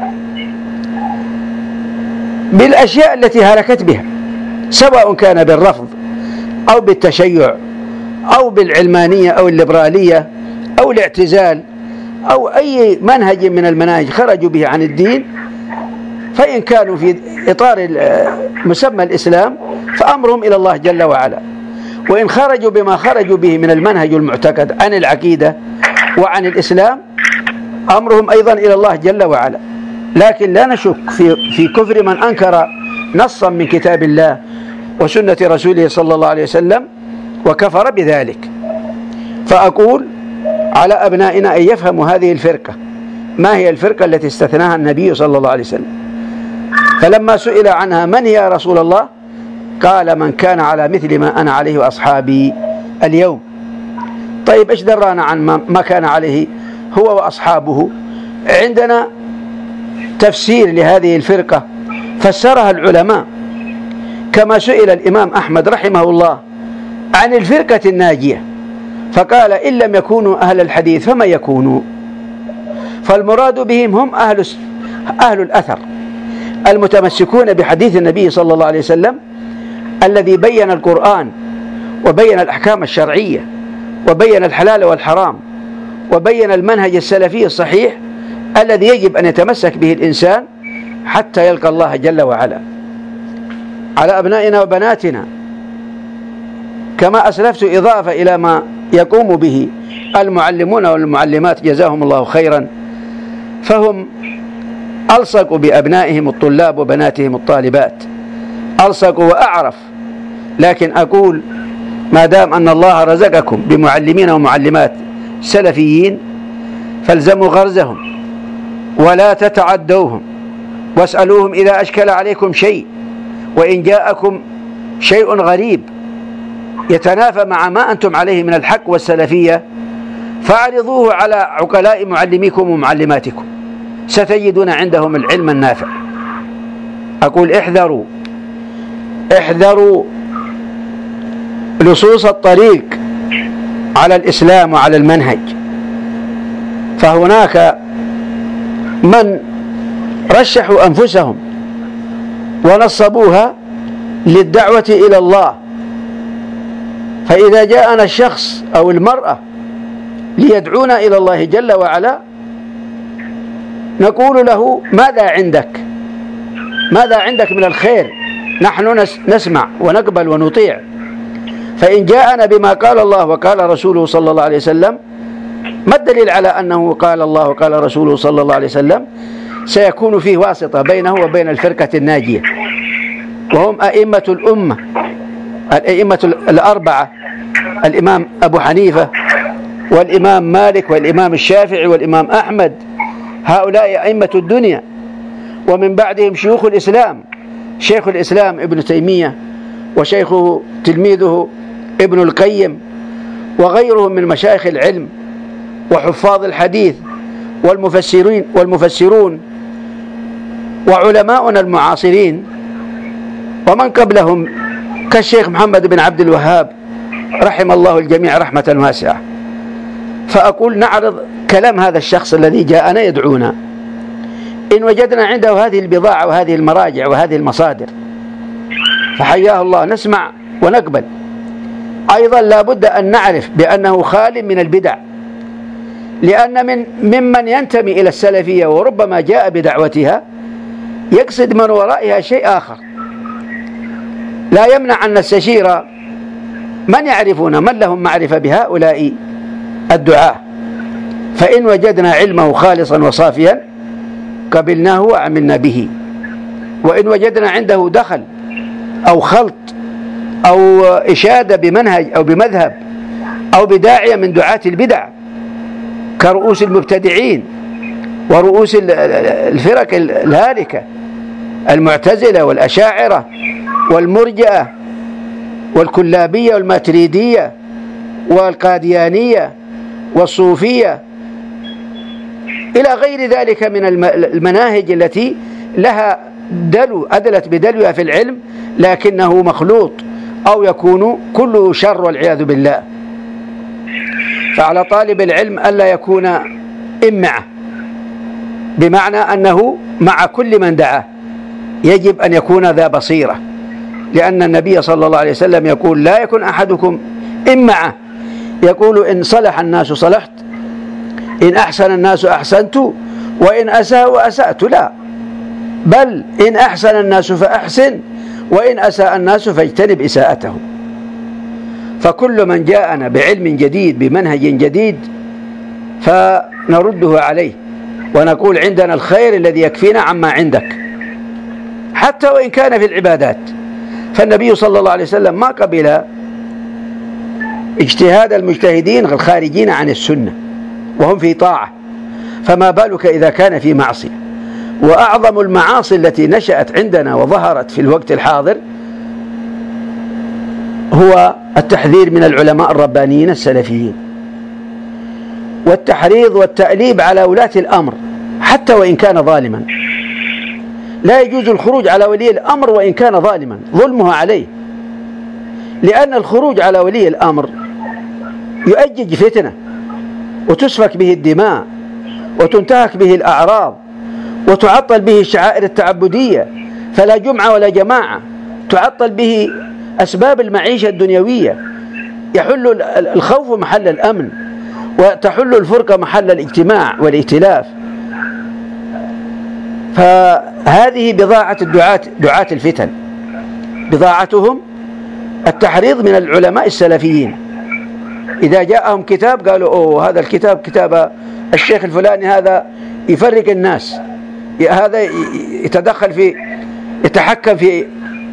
بالأشياء التي هلكت بها، سواء كان بالرفض أو بالتشيع أو بالعلمانية أو الليبرالية أو الاعتزال أو أي منهج من المناهج خرجوا به عن الدين. فإن كانوا في إطار مسمى الإسلام فأمرهم إلى الله جل وعلا، وإن خرجوا بما خرجوا به من المنهج المعتقد عن العقيدة وعن الإسلام أمرهم أيضا إلى الله جل وعلا. لكن لا نشك في, في كفر من أنكر نصا من كتاب الله وسنة رسوله صلى الله عليه وسلم وكفر بذلك. فأقول على أبنائنا أن يفهموا هذه الفرقة، ما هي الفرقة التي استثناها النبي صلى الله عليه وسلم. فلما سئل عنها: من هي يا رسول الله؟ قال: من كان على مثل ما أنا عليه وأصحابي اليوم. طيب إيش درانا عن ما كان عليه هو وأصحابه؟ عندنا تفسير لهذه الفرقة فسرها العلماء، كما سئل الإمام أحمد رحمه الله عن الفرقة الناجية فقال: إن لم يكونوا أهل الحديث فما يكونوا؟ فالمراد بهم هم أهل, أهل الأثر المتمسكون بحديث النبي صلى الله عليه وسلم الذي بين القرآن وبين الأحكام الشرعية وبين الحلال والحرام وبين المنهج السلفي الصحيح الذي يجب أن يتمسك به الإنسان حتى يلقى الله جل وعلا. على أبنائنا وبناتنا كما أسلفت إضافة إلى ما يقوم به المعلمون والمعلمات جزاهم الله خيرا، فهم ألصقوا بأبنائهم الطلاب وبناتهم الطالبات، ألصقوا وأعرف. لكن أقول ما دام أن الله رزقكم بمعلمين ومعلمات سلفيين فالزموا غرزهم ولا تتعدوهم، واسألوهم إذا أشكل عليكم شيء، وإن جاءكم شيء غريب يتنافى مع ما أنتم عليه من الحق والسلفية فاعرضوه على عقلاء معلميكم ومعلماتكم، ستجدون عندهم العلم النافع. أقول احذروا احذروا لصوص الطريق على الإسلام وعلى المنهج، فهناك من رشحوا أنفسهم ونصبوها للدعوة إلى الله. فإذا جاءنا الشخص أو المرأة ليدعونا إلى الله جل وعلا نقول له: ماذا عندك؟ ماذا عندك من الخير؟ نحن نسمع ونقبل ونطيع. فإن جاءنا بما قال الله وقال رسوله صلى الله عليه وسلم، ما الدليل على أنه قال الله وقال رسوله صلى الله عليه وسلم؟ سيكون فيه واسطة بينه وبين الفرقة الناجية، وهم أئمة الأمة، الأئمة الأربعة: الإمام أبو حنيفة والإمام مالك والإمام الشافعي والإمام أحمد، هؤلاء أئمة الدنيا. ومن بعدهم شيوخ الإسلام، شيخ الإسلام ابن تيمية وشيخه تلميذه ابن القيم وغيرهم من مشايخ العلم وحفاظ الحديث والمفسرين والمفسرون وعلماؤنا المعاصرين ومن قبلهم كالشيخ محمد بن عبد الوهاب رحم الله الجميع رحمة واسعة. فأقول نعرض كلام هذا الشخص الذي جاءنا يدعونا، إن وجدنا عنده هذه البضاعة وهذه المراجع وهذه المصادر فحياه الله، نسمع ونقبل. أيضا لا بد أن نعرف بأنه خال من البدع، لأن من ممن ينتمي إلى السلفية وربما جاء بدعوتها يقصد من ورائها شيء آخر، لا يمنع أن نستشير من يعرفون، من لهم معرفة بهؤلاء الدعاة، فإن وجدنا علمه خالصا وصافيا قبلناه وعملنا به، وإن وجدنا عنده دخل أو خلط أو إشادة بمنهج أو بمذهب أو بداعية من دعاة البدع كرؤوس المبتدعين ورؤوس الفرق الهالكة المعتزلة والأشاعرة والمرجئة والكلابية والماتريدية والقاديانية والصوفية إلى غير ذلك من المناهج التي لها دلو أدلت بدلوها في العلم لكنه مخلوط أو يكون كله شر والعياذ بالله. فعلى طالب العلم ألا يكون إمعة، بمعنى أنه مع كل من دعاه يجب أن يكون ذا بصيرة، لأن النبي صلى الله عليه وسلم يقول لا يكن أحدكم إمعة، يقول إن صلح الناس صلحت، إن أحسن الناس أحسنت، وإن أساءوا أسأت، لا، بل إن أحسن الناس فأحسن، وإن أساء الناس فاجتنب إساءتهم. فكل من جاءنا بعلم جديد بمنهج جديد فنرده عليه ونقول عندنا الخير الذي يكفينا عما عندك، حتى وإن كان في العبادات. فالنبي صلى الله عليه وسلم ما قبل اجتهاد المجتهدين الخارجين عن السنة وهم في طاعة، فما بالك إذا كان في معصية. وأعظم المعاصي التي نشأت عندنا وظهرت في الوقت الحاضر هو التحذير من العلماء الربانيين السلفيين، والتحريض والتأليب على ولاة الأمر حتى وإن كان ظالما. لا يجوز الخروج على ولي الأمر وإن كان ظالما، ظلمه عليه، لأن الخروج على ولي الأمر يؤجج فتنة وتسفك به الدماء وتنتهك به الأعراض وتعطل به الشعائر التعبدية، فلا جمعة ولا جماعة، تعطل به أسباب المعيشة الدنيوية، يحل الخوف محل الأمن، وتحل الفرقة محل الاجتماع والائتلاف. فهذه بضاعة الدعاة دعاة الفتن، بضاعتهم التحريض من العلماء السلفيين. إذا جاءهم كتاب قالوا أوه هذا الكتاب كتاب الشيخ الفلاني، هذا يفرق الناس، هذا يتدخل في يتحكم في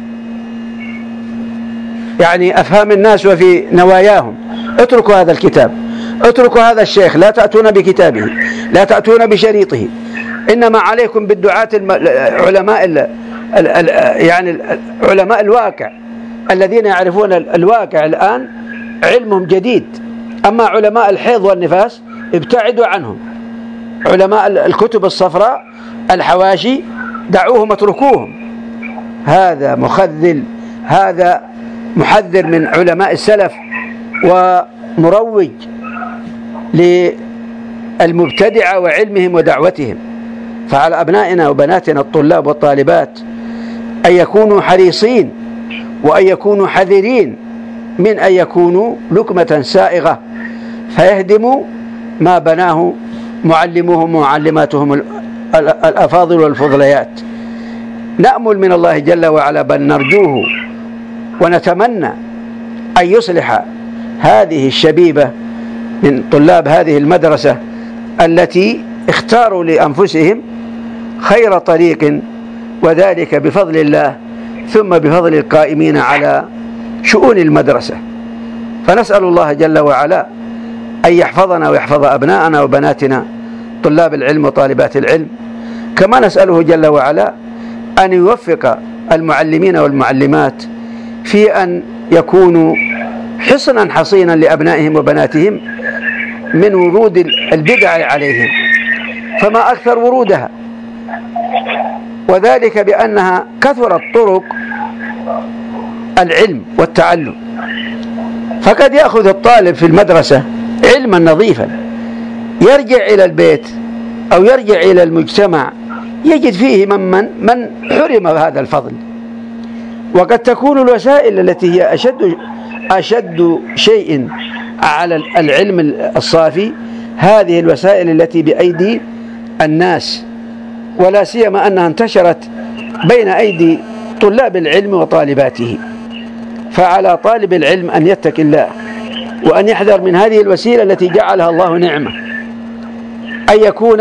يعني أفهام الناس وفي نواياهم، اتركوا هذا الكتاب، اتركوا هذا الشيخ، لا تأتون بكتابه، لا تأتون بشريطه، إنما عليكم بالدعاة العلماء ال ال ال يعني علماء الواقع الذين يعرفون الواقع الآن، علمهم جديد. أما علماء الحيض والنفاس ابتعدوا عنهم، علماء الكتب الصفراء الحواشي دعوهم اتركوهم. هذا مخذل، هذا محذر من علماء السلف ومروج للمبتدعة وعلمهم ودعوتهم. فعلى أبنائنا وبناتنا الطلاب والطالبات أن يكونوا حريصين وأن يكونوا حذرين من أن يكونوا لكمة سائغة فيهدموا ما بناه معلموهم ومعلماتهم الأفاضل والفضليات. نأمل من الله جل وعلا بل نرجوه ونتمنى أن يصلح هذه الشبيبة من طلاب هذه المدرسة التي اختاروا لأنفسهم خير طريق، وذلك بفضل الله ثم بفضل القائمين على شؤون المدرسة. فنسأل الله جل وعلا أن يحفظنا ويحفظ أبناءنا وبناتنا طلاب العلم وطالبات العلم، كما نسأله جل وعلا أن يوفق المعلمين والمعلمات في أن يكونوا حصنا حصينا لأبنائهم وبناتهم من ورود البدع عليهم، فما أكثر ورودها، وذلك بأنها كثرت طرق العلم والتعلم. فقد يأخذ الطالب في المدرسة علما نظيفا، يرجع إلى البيت أو يرجع إلى المجتمع يجد فيه من, من, من حرم هذا الفضل. وقد تكون الوسائل التي هي أشد, أشد شيء على العلم الصافي هذه الوسائل التي بأيدي الناس، ولا سيما أنها انتشرت بين أيدي طلاب العلم وطالباته. فعلى طالب العلم أن يتقي الله وأن يحذر من هذه الوسيلة التي جعلها الله نعمة، أن يكون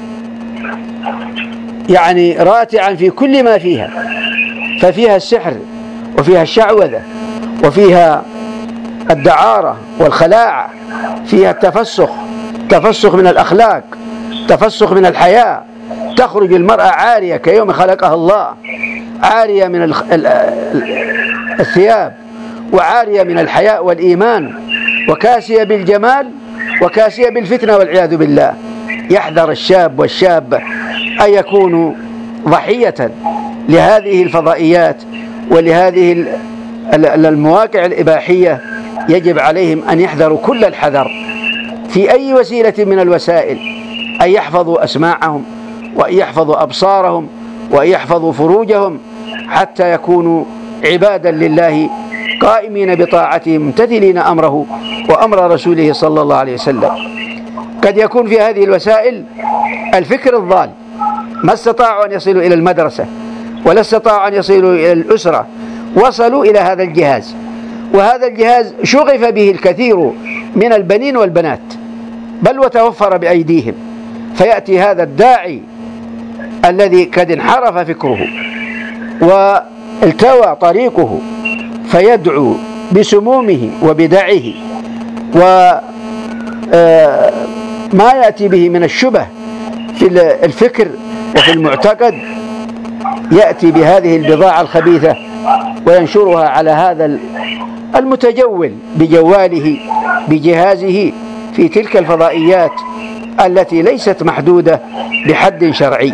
يعني راتعا في كل ما فيها، ففيها السحر وفيها الشعوذة وفيها الدعارة والخلاعة، فيها التفسخ، تفسخ من الأخلاق، تفسخ من الحياة، تخرج المرأة عارية كيوم خلقها الله، عارية من الثياب وعارية من الحياء والإيمان، وكاسية بالجمال وكاسية بالفتنة والعياذ بالله. يحذر الشاب والشابة أن يكونوا ضحية لهذه الفضائيات ولهذه المواقع الإباحية. يجب عليهم أن يحذروا كل الحذر في أي وسيلة من الوسائل، أن يحفظوا أسماعهم وأن يحفظوا أبصارهم وأن يحفظوا فروجهم حتى يكونوا عبادا لله قائمين بطاعته ممتثلين أمره وأمر رسوله صلى الله عليه وسلم. قد يكون في هذه الوسائل الفكر الضال، ما استطاعوا أن يصلوا إلى المدرسة ولا استطاعوا أن يصلوا إلى الأسرة، وصلوا إلى هذا الجهاز، وهذا الجهاز شغف به الكثير من البنين والبنات بل وتوفر بأيديهم، فيأتي هذا الداعي الذي قد انحرف فكره والتوى طريقه فيدعو بسمومه وبدعه وما يأتي به من الشبه في الفكر وفي المعتقد، يأتي بهذه البضاعة الخبيثة وينشرها على هذا المتجول بجواله بجهازه في تلك الفضائيات التي ليست محدودة بحد شرعي.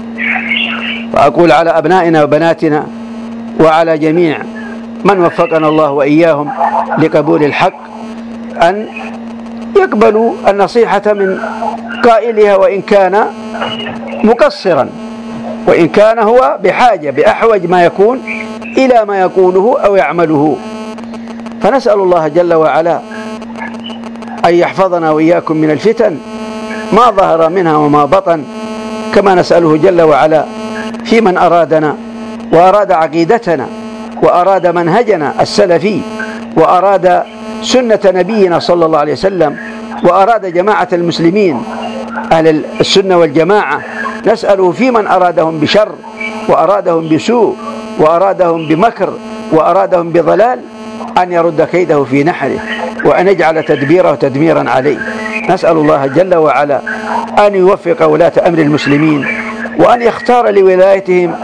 وأقول على أبنائنا وبناتنا وعلى جميع من وفقنا الله وإياهم لقبول الحق أن يقبلوا النصيحة من قائلها وإن كان مقصرا، وإن كان هو بحاجة بأحوج ما يكون إلى ما يقوله أو يعمله. فنسأل الله جل وعلا أن يحفظنا وإياكم من الفتن ما ظهر منها وما بطن، كما نسأله جل وعلا في من أرادنا وأراد عقيدتنا وأراد منهجنا السلفي وأراد سنة نبينا صلى الله عليه وسلم وأراد جماعة المسلمين أهل السنة والجماعة. نسأله في من أرادهم بشر وأرادهم بسوء وأرادهم بمكر وأرادهم بضلال أن يرد كيده في نحره وأن يجعل تدبيره تدميرا عليه. نسأل الله جل وعلا أن يوفق ولاة أمر المسلمين وأن يختار لولايتهم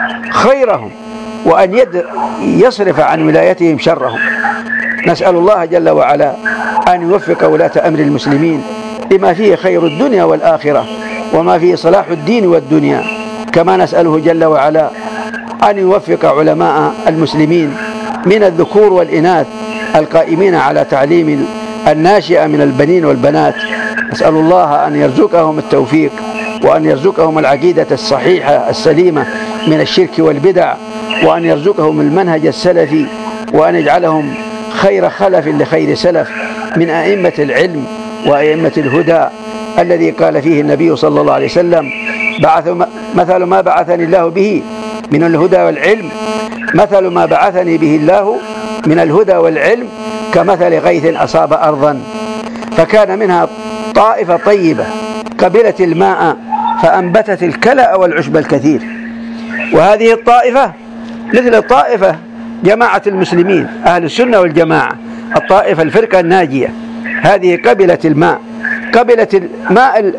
خيرهم وأن يصرف عن ولايتهم شرهم. نسأل الله جل وعلا أن يوفق ولاة أمر المسلمين لما فيه خير الدنيا والآخرة وما فيه صلاح الدين والدنيا، كما نسأله جل وعلا أن يوفق علماء المسلمين من الذكور والإناث القائمين على تعليم الناشئة من البنين والبنات. نسأل الله أن يرزقهم التوفيق وأن يرزقهم العقيدة الصحيحة السليمة من الشرك والبدع، وأن يرزقهم المنهج السلفي، وأن يجعلهم خير خلف لخير سلف من أئمة العلم وأئمة الهدى الذي قال فيه النبي صلى الله عليه وسلم: بعث مثل ما بعثني الله به من الهدى والعلم مثل ما بعثني به الله من الهدى والعلم كمثل غيث أصاب أرضا فكان منها طائفة طيبة قبلت الماء فأنبتت الكلأ والعشب الكثير. وهذه الطائفة مثل الطائفة جماعة المسلمين أهل السنة والجماعة، الطائفة الفرقة الناجية، هذه قبلت الماء، قبلت الماء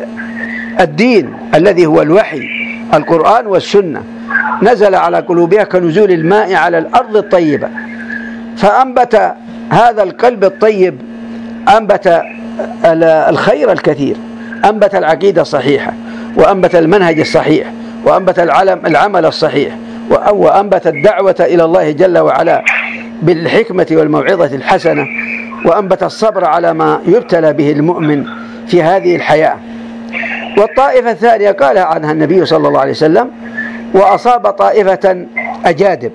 الدين الذي هو الوحي القرآن والسنة، نزل على قلوبها كنزول الماء على الأرض الطيبة، فأنبت هذا القلب الطيب، أنبت الخير الكثير، أنبت العقيدة الصحيحة، وأنبت المنهج الصحيح، وأنبت العلم العمل الصحيح، وأنبت الدعوة إلى الله جل وعلا بالحكمة والموعظة الحسنة، وأنبت الصبر على ما يبتلى به المؤمن في هذه الحياة. والطائفة الثانية قال عنها النبي صلى الله عليه وسلم: وأصاب طائفة أجادب،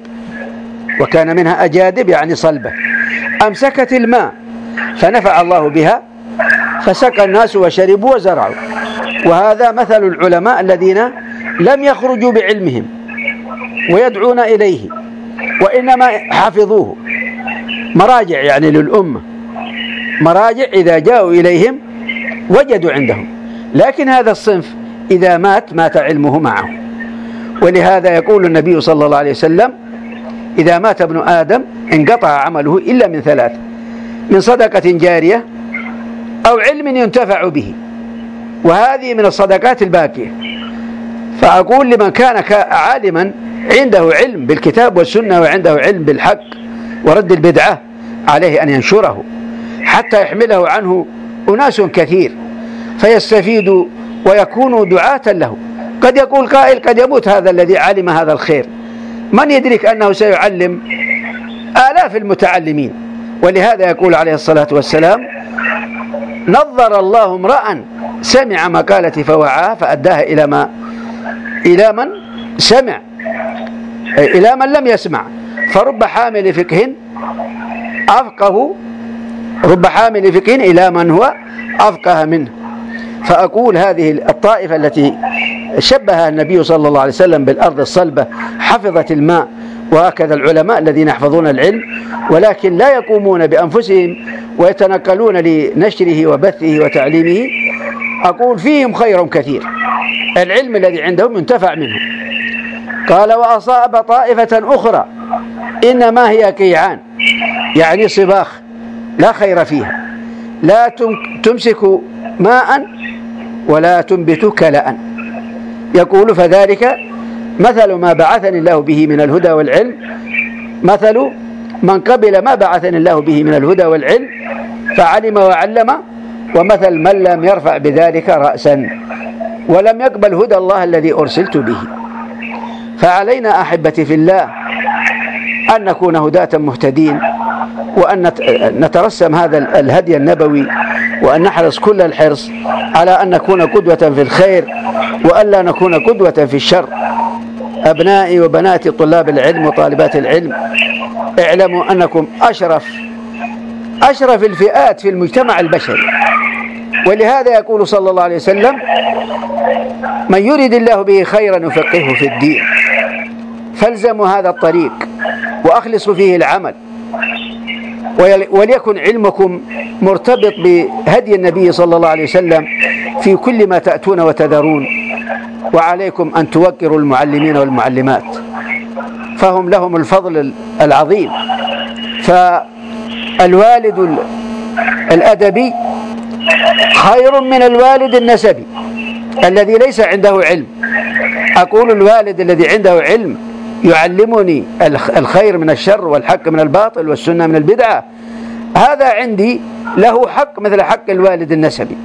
وكان منها أجادب يعني صلبة، أمسكت الماء فنفع الله بها فسقى الناس وشربوا وزرعوا. وهذا مثل العلماء الذين لم يخرجوا بعلمهم ويدعون إليه، وإنما حفظوه مراجع يعني للأمة، مراجع إذا جاءوا إليهم وجدوا عندهم. لكن هذا الصنف إذا مات مات علمه معه. ولهذا يقول النبي صلى الله عليه وسلم: إذا مات ابن آدم انقطع عمله إلا من ثلاث: من صدقة جارية أو علم ينتفع به، وهذه من الصدقات الباقية. فأقول لمن كان عالما عنده علم بالكتاب والسنة وعنده علم بالحق ورد البدعة، عليه أن ينشره حتى يحمله عنه أناس كثير فيستفيدوا ويكونوا دعاة له. قد يقول قائل: قد يموت هذا الذي علم هذا الخير، من يدرك أنه سيعلم آلاف المتعلمين. ولهذا يقول عليه الصلاة والسلام: نظر الله امرأ سمع مقالتي فوعاها فأداها إلى ما إلى من سمع، إلى من لم يسمع. فرب حامل فقه أفقه رب حامل فقه إلى من هو أفقه منه. فأقول هذه الطائفة التي شبهها النبي صلى الله عليه وسلم بالأرض الصلبة حفظت الماء، وهكذا العلماء الذين يحفظون العلم ولكن لا يقومون بأنفسهم ويتنقلون لنشره وبثه وتعليمه، أقول فيهم خير كثير، العلم الذي عندهم ينتفع منه. قال: وأصاب طائفة أخرى إنما هي كيعان، يعني صباخ لا خير فيها، لا تمسك ماء ولا تنبت كلأ. يقول: فذلك مثل ما بعثني الله به من الهدى والعلم، مثل من قبل ما بعثني الله به من الهدى والعلم فعلم وعلم، ومثل من لم يرفع بذلك رأسا ولم يقبل هدى الله الذي أرسلت به. فعلينا أحبتي في الله أن نكون هداة مهتدين، وأن نترسم هذا الهدي النبوي، وأن نحرص كل الحرص على أن نكون قدوة في الخير وألا نكون قدوة في الشر. أبنائي وبناتي طلاب العلم وطالبات العلم، اعلموا أنكم أشرف أشرف الفئات في المجتمع البشري. ولهذا يقول صلى الله عليه وسلم: من يريد الله به خيرا يفقهه في الدين. فالزموا هذا الطريق وأخلصوا فيه العمل، وليكن علمكم مرتبط بهدي النبي صلى الله عليه وسلم في كل ما تأتون وتذرون. وعليكم أن توقروا المعلمين والمعلمات، فهم لهم الفضل العظيم. فالوالد الأدبي خير من الوالد النسبي الذي ليس عنده علم. أقول الوالد الذي عنده علم يعلمني الخير من الشر والحق من الباطل والسنة من البدعة، هذا عندي له حق مثل حق الوالد النسبي.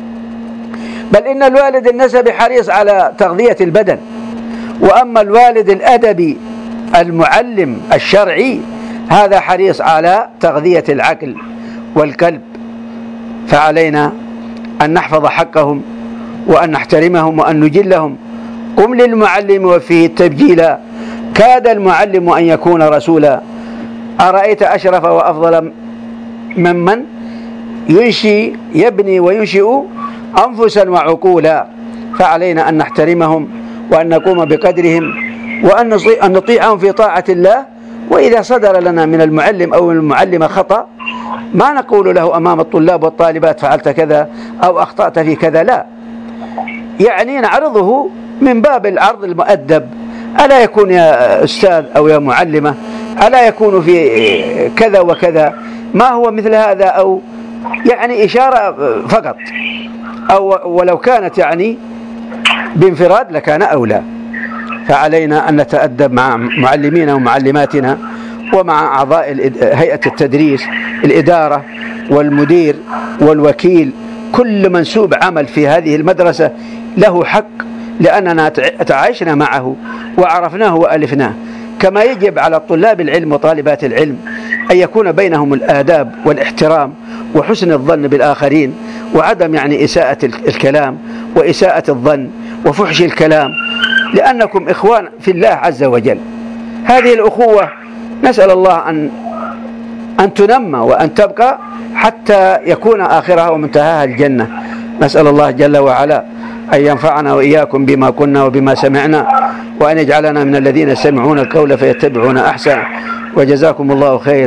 بل إن الوالد النسبي حريص على تغذية البدن، وأما الوالد الأدبي المعلم الشرعي هذا حريص على تغذية العقل والقلب. فعلينا أن نحفظ حقهم وأن نحترمهم وأن نجلهم. قم للمعلم وفيه التبجيلا، كاد المعلم أن يكون رسولا. أرأيت أشرف وأفضل ممن ينشي يبني وينشئ أنفسا وعقولا. فعلينا أن نحترمهم وأن نقوم بقدرهم وأن نطيعهم في طاعة الله. وإذا صدر لنا من المعلم أو المعلمة خطأ ما نقول له أمام الطلاب والطالبات فعلت كذا أو أخطأت في كذا، لا، يعني نعرضه من باب العرض المؤدب. ألا يكون يا أستاذ أو يا معلمة ألا يكون في كذا وكذا، ما هو مثل هذا، أو يعني إشارة فقط، أو ولو كانت يعني بانفراد لكان أولى. فعلينا أن نتأدب مع معلمينا ومعلماتنا ومع أعضاء هيئة التدريس، الإدارة والمدير والوكيل، كل منسوب عمل في هذه المدرسة له حق، لأننا تعايشنا معه وعرفناه وألفناه. كما يجب على طلاب العلم وطالبات العلم أن يكون بينهم الآداب والاحترام وحسن الظن بالآخرين، وعدم يعني إساءة الكلام وإساءة الظن وفحش الكلام، لأنكم إخوان في الله عز وجل. هذه الأخوة نسأل الله أن أن تنمى وأن تبقى حتى يكون آخرها ومنتهاها الجنة. نسأل الله جل وعلا أن ينفعنا وإياكم بما كنا وبما سمعنا، وأن يجعلنا من الذين يستمعون القول فيتبعون أحسن. وجزاكم الله خير.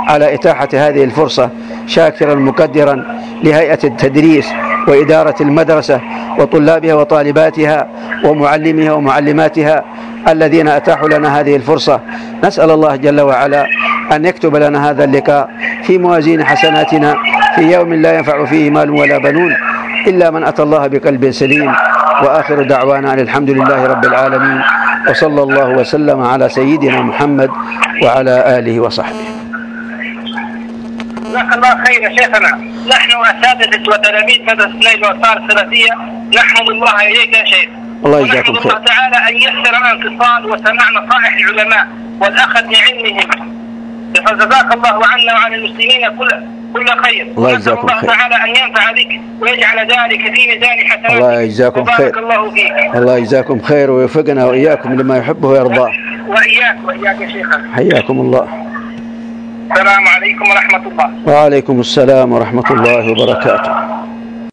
على إتاحة هذه الفرصة، شاكرا مقدرا لهيئة التدريس وإدارة المدرسة وطلابها وطالباتها ومعلمها ومعلماتها الذين أتاحوا لنا هذه الفرصة. نسأل الله جل وعلا أن يكتب لنا هذا اللقاء في موازين حسناتنا في يوم لا ينفع فيه مال ولا بنون إلا من أتى الله بقلب سليم. وآخر دعوانا أن الحمد لله رب العالمين، وصلى الله وسلم على سيدنا محمد وعلى آله وصحبه. جزاك الله خير يا شيخنا. نحن أساتذة وتلاميذ مدرسة نيل وآثار السلفية نحمد الله إليك يا شيخ. الله يجزاكم خير. الله تعالى أن ييسر لنا الاتصال وسماع نصائح العلماء والأخذ بعلمهم. فجزاك الله عنا وعن المسلمين كل كل خير. الله يجزاكم خير. الله تعالى أن ينفع بك ويجعل ذلك في ميزان حسناتك. الله يجزاكم خير. الله فيك. الله يجزاكم خير ويوفقنا وإياكم لما يحبه ويرضاه. وإياك وإياك يا شيخنا. حياكم الله. السلام عليكم ورحمة الله. وعليكم السلام ورحمة الله وبركاته.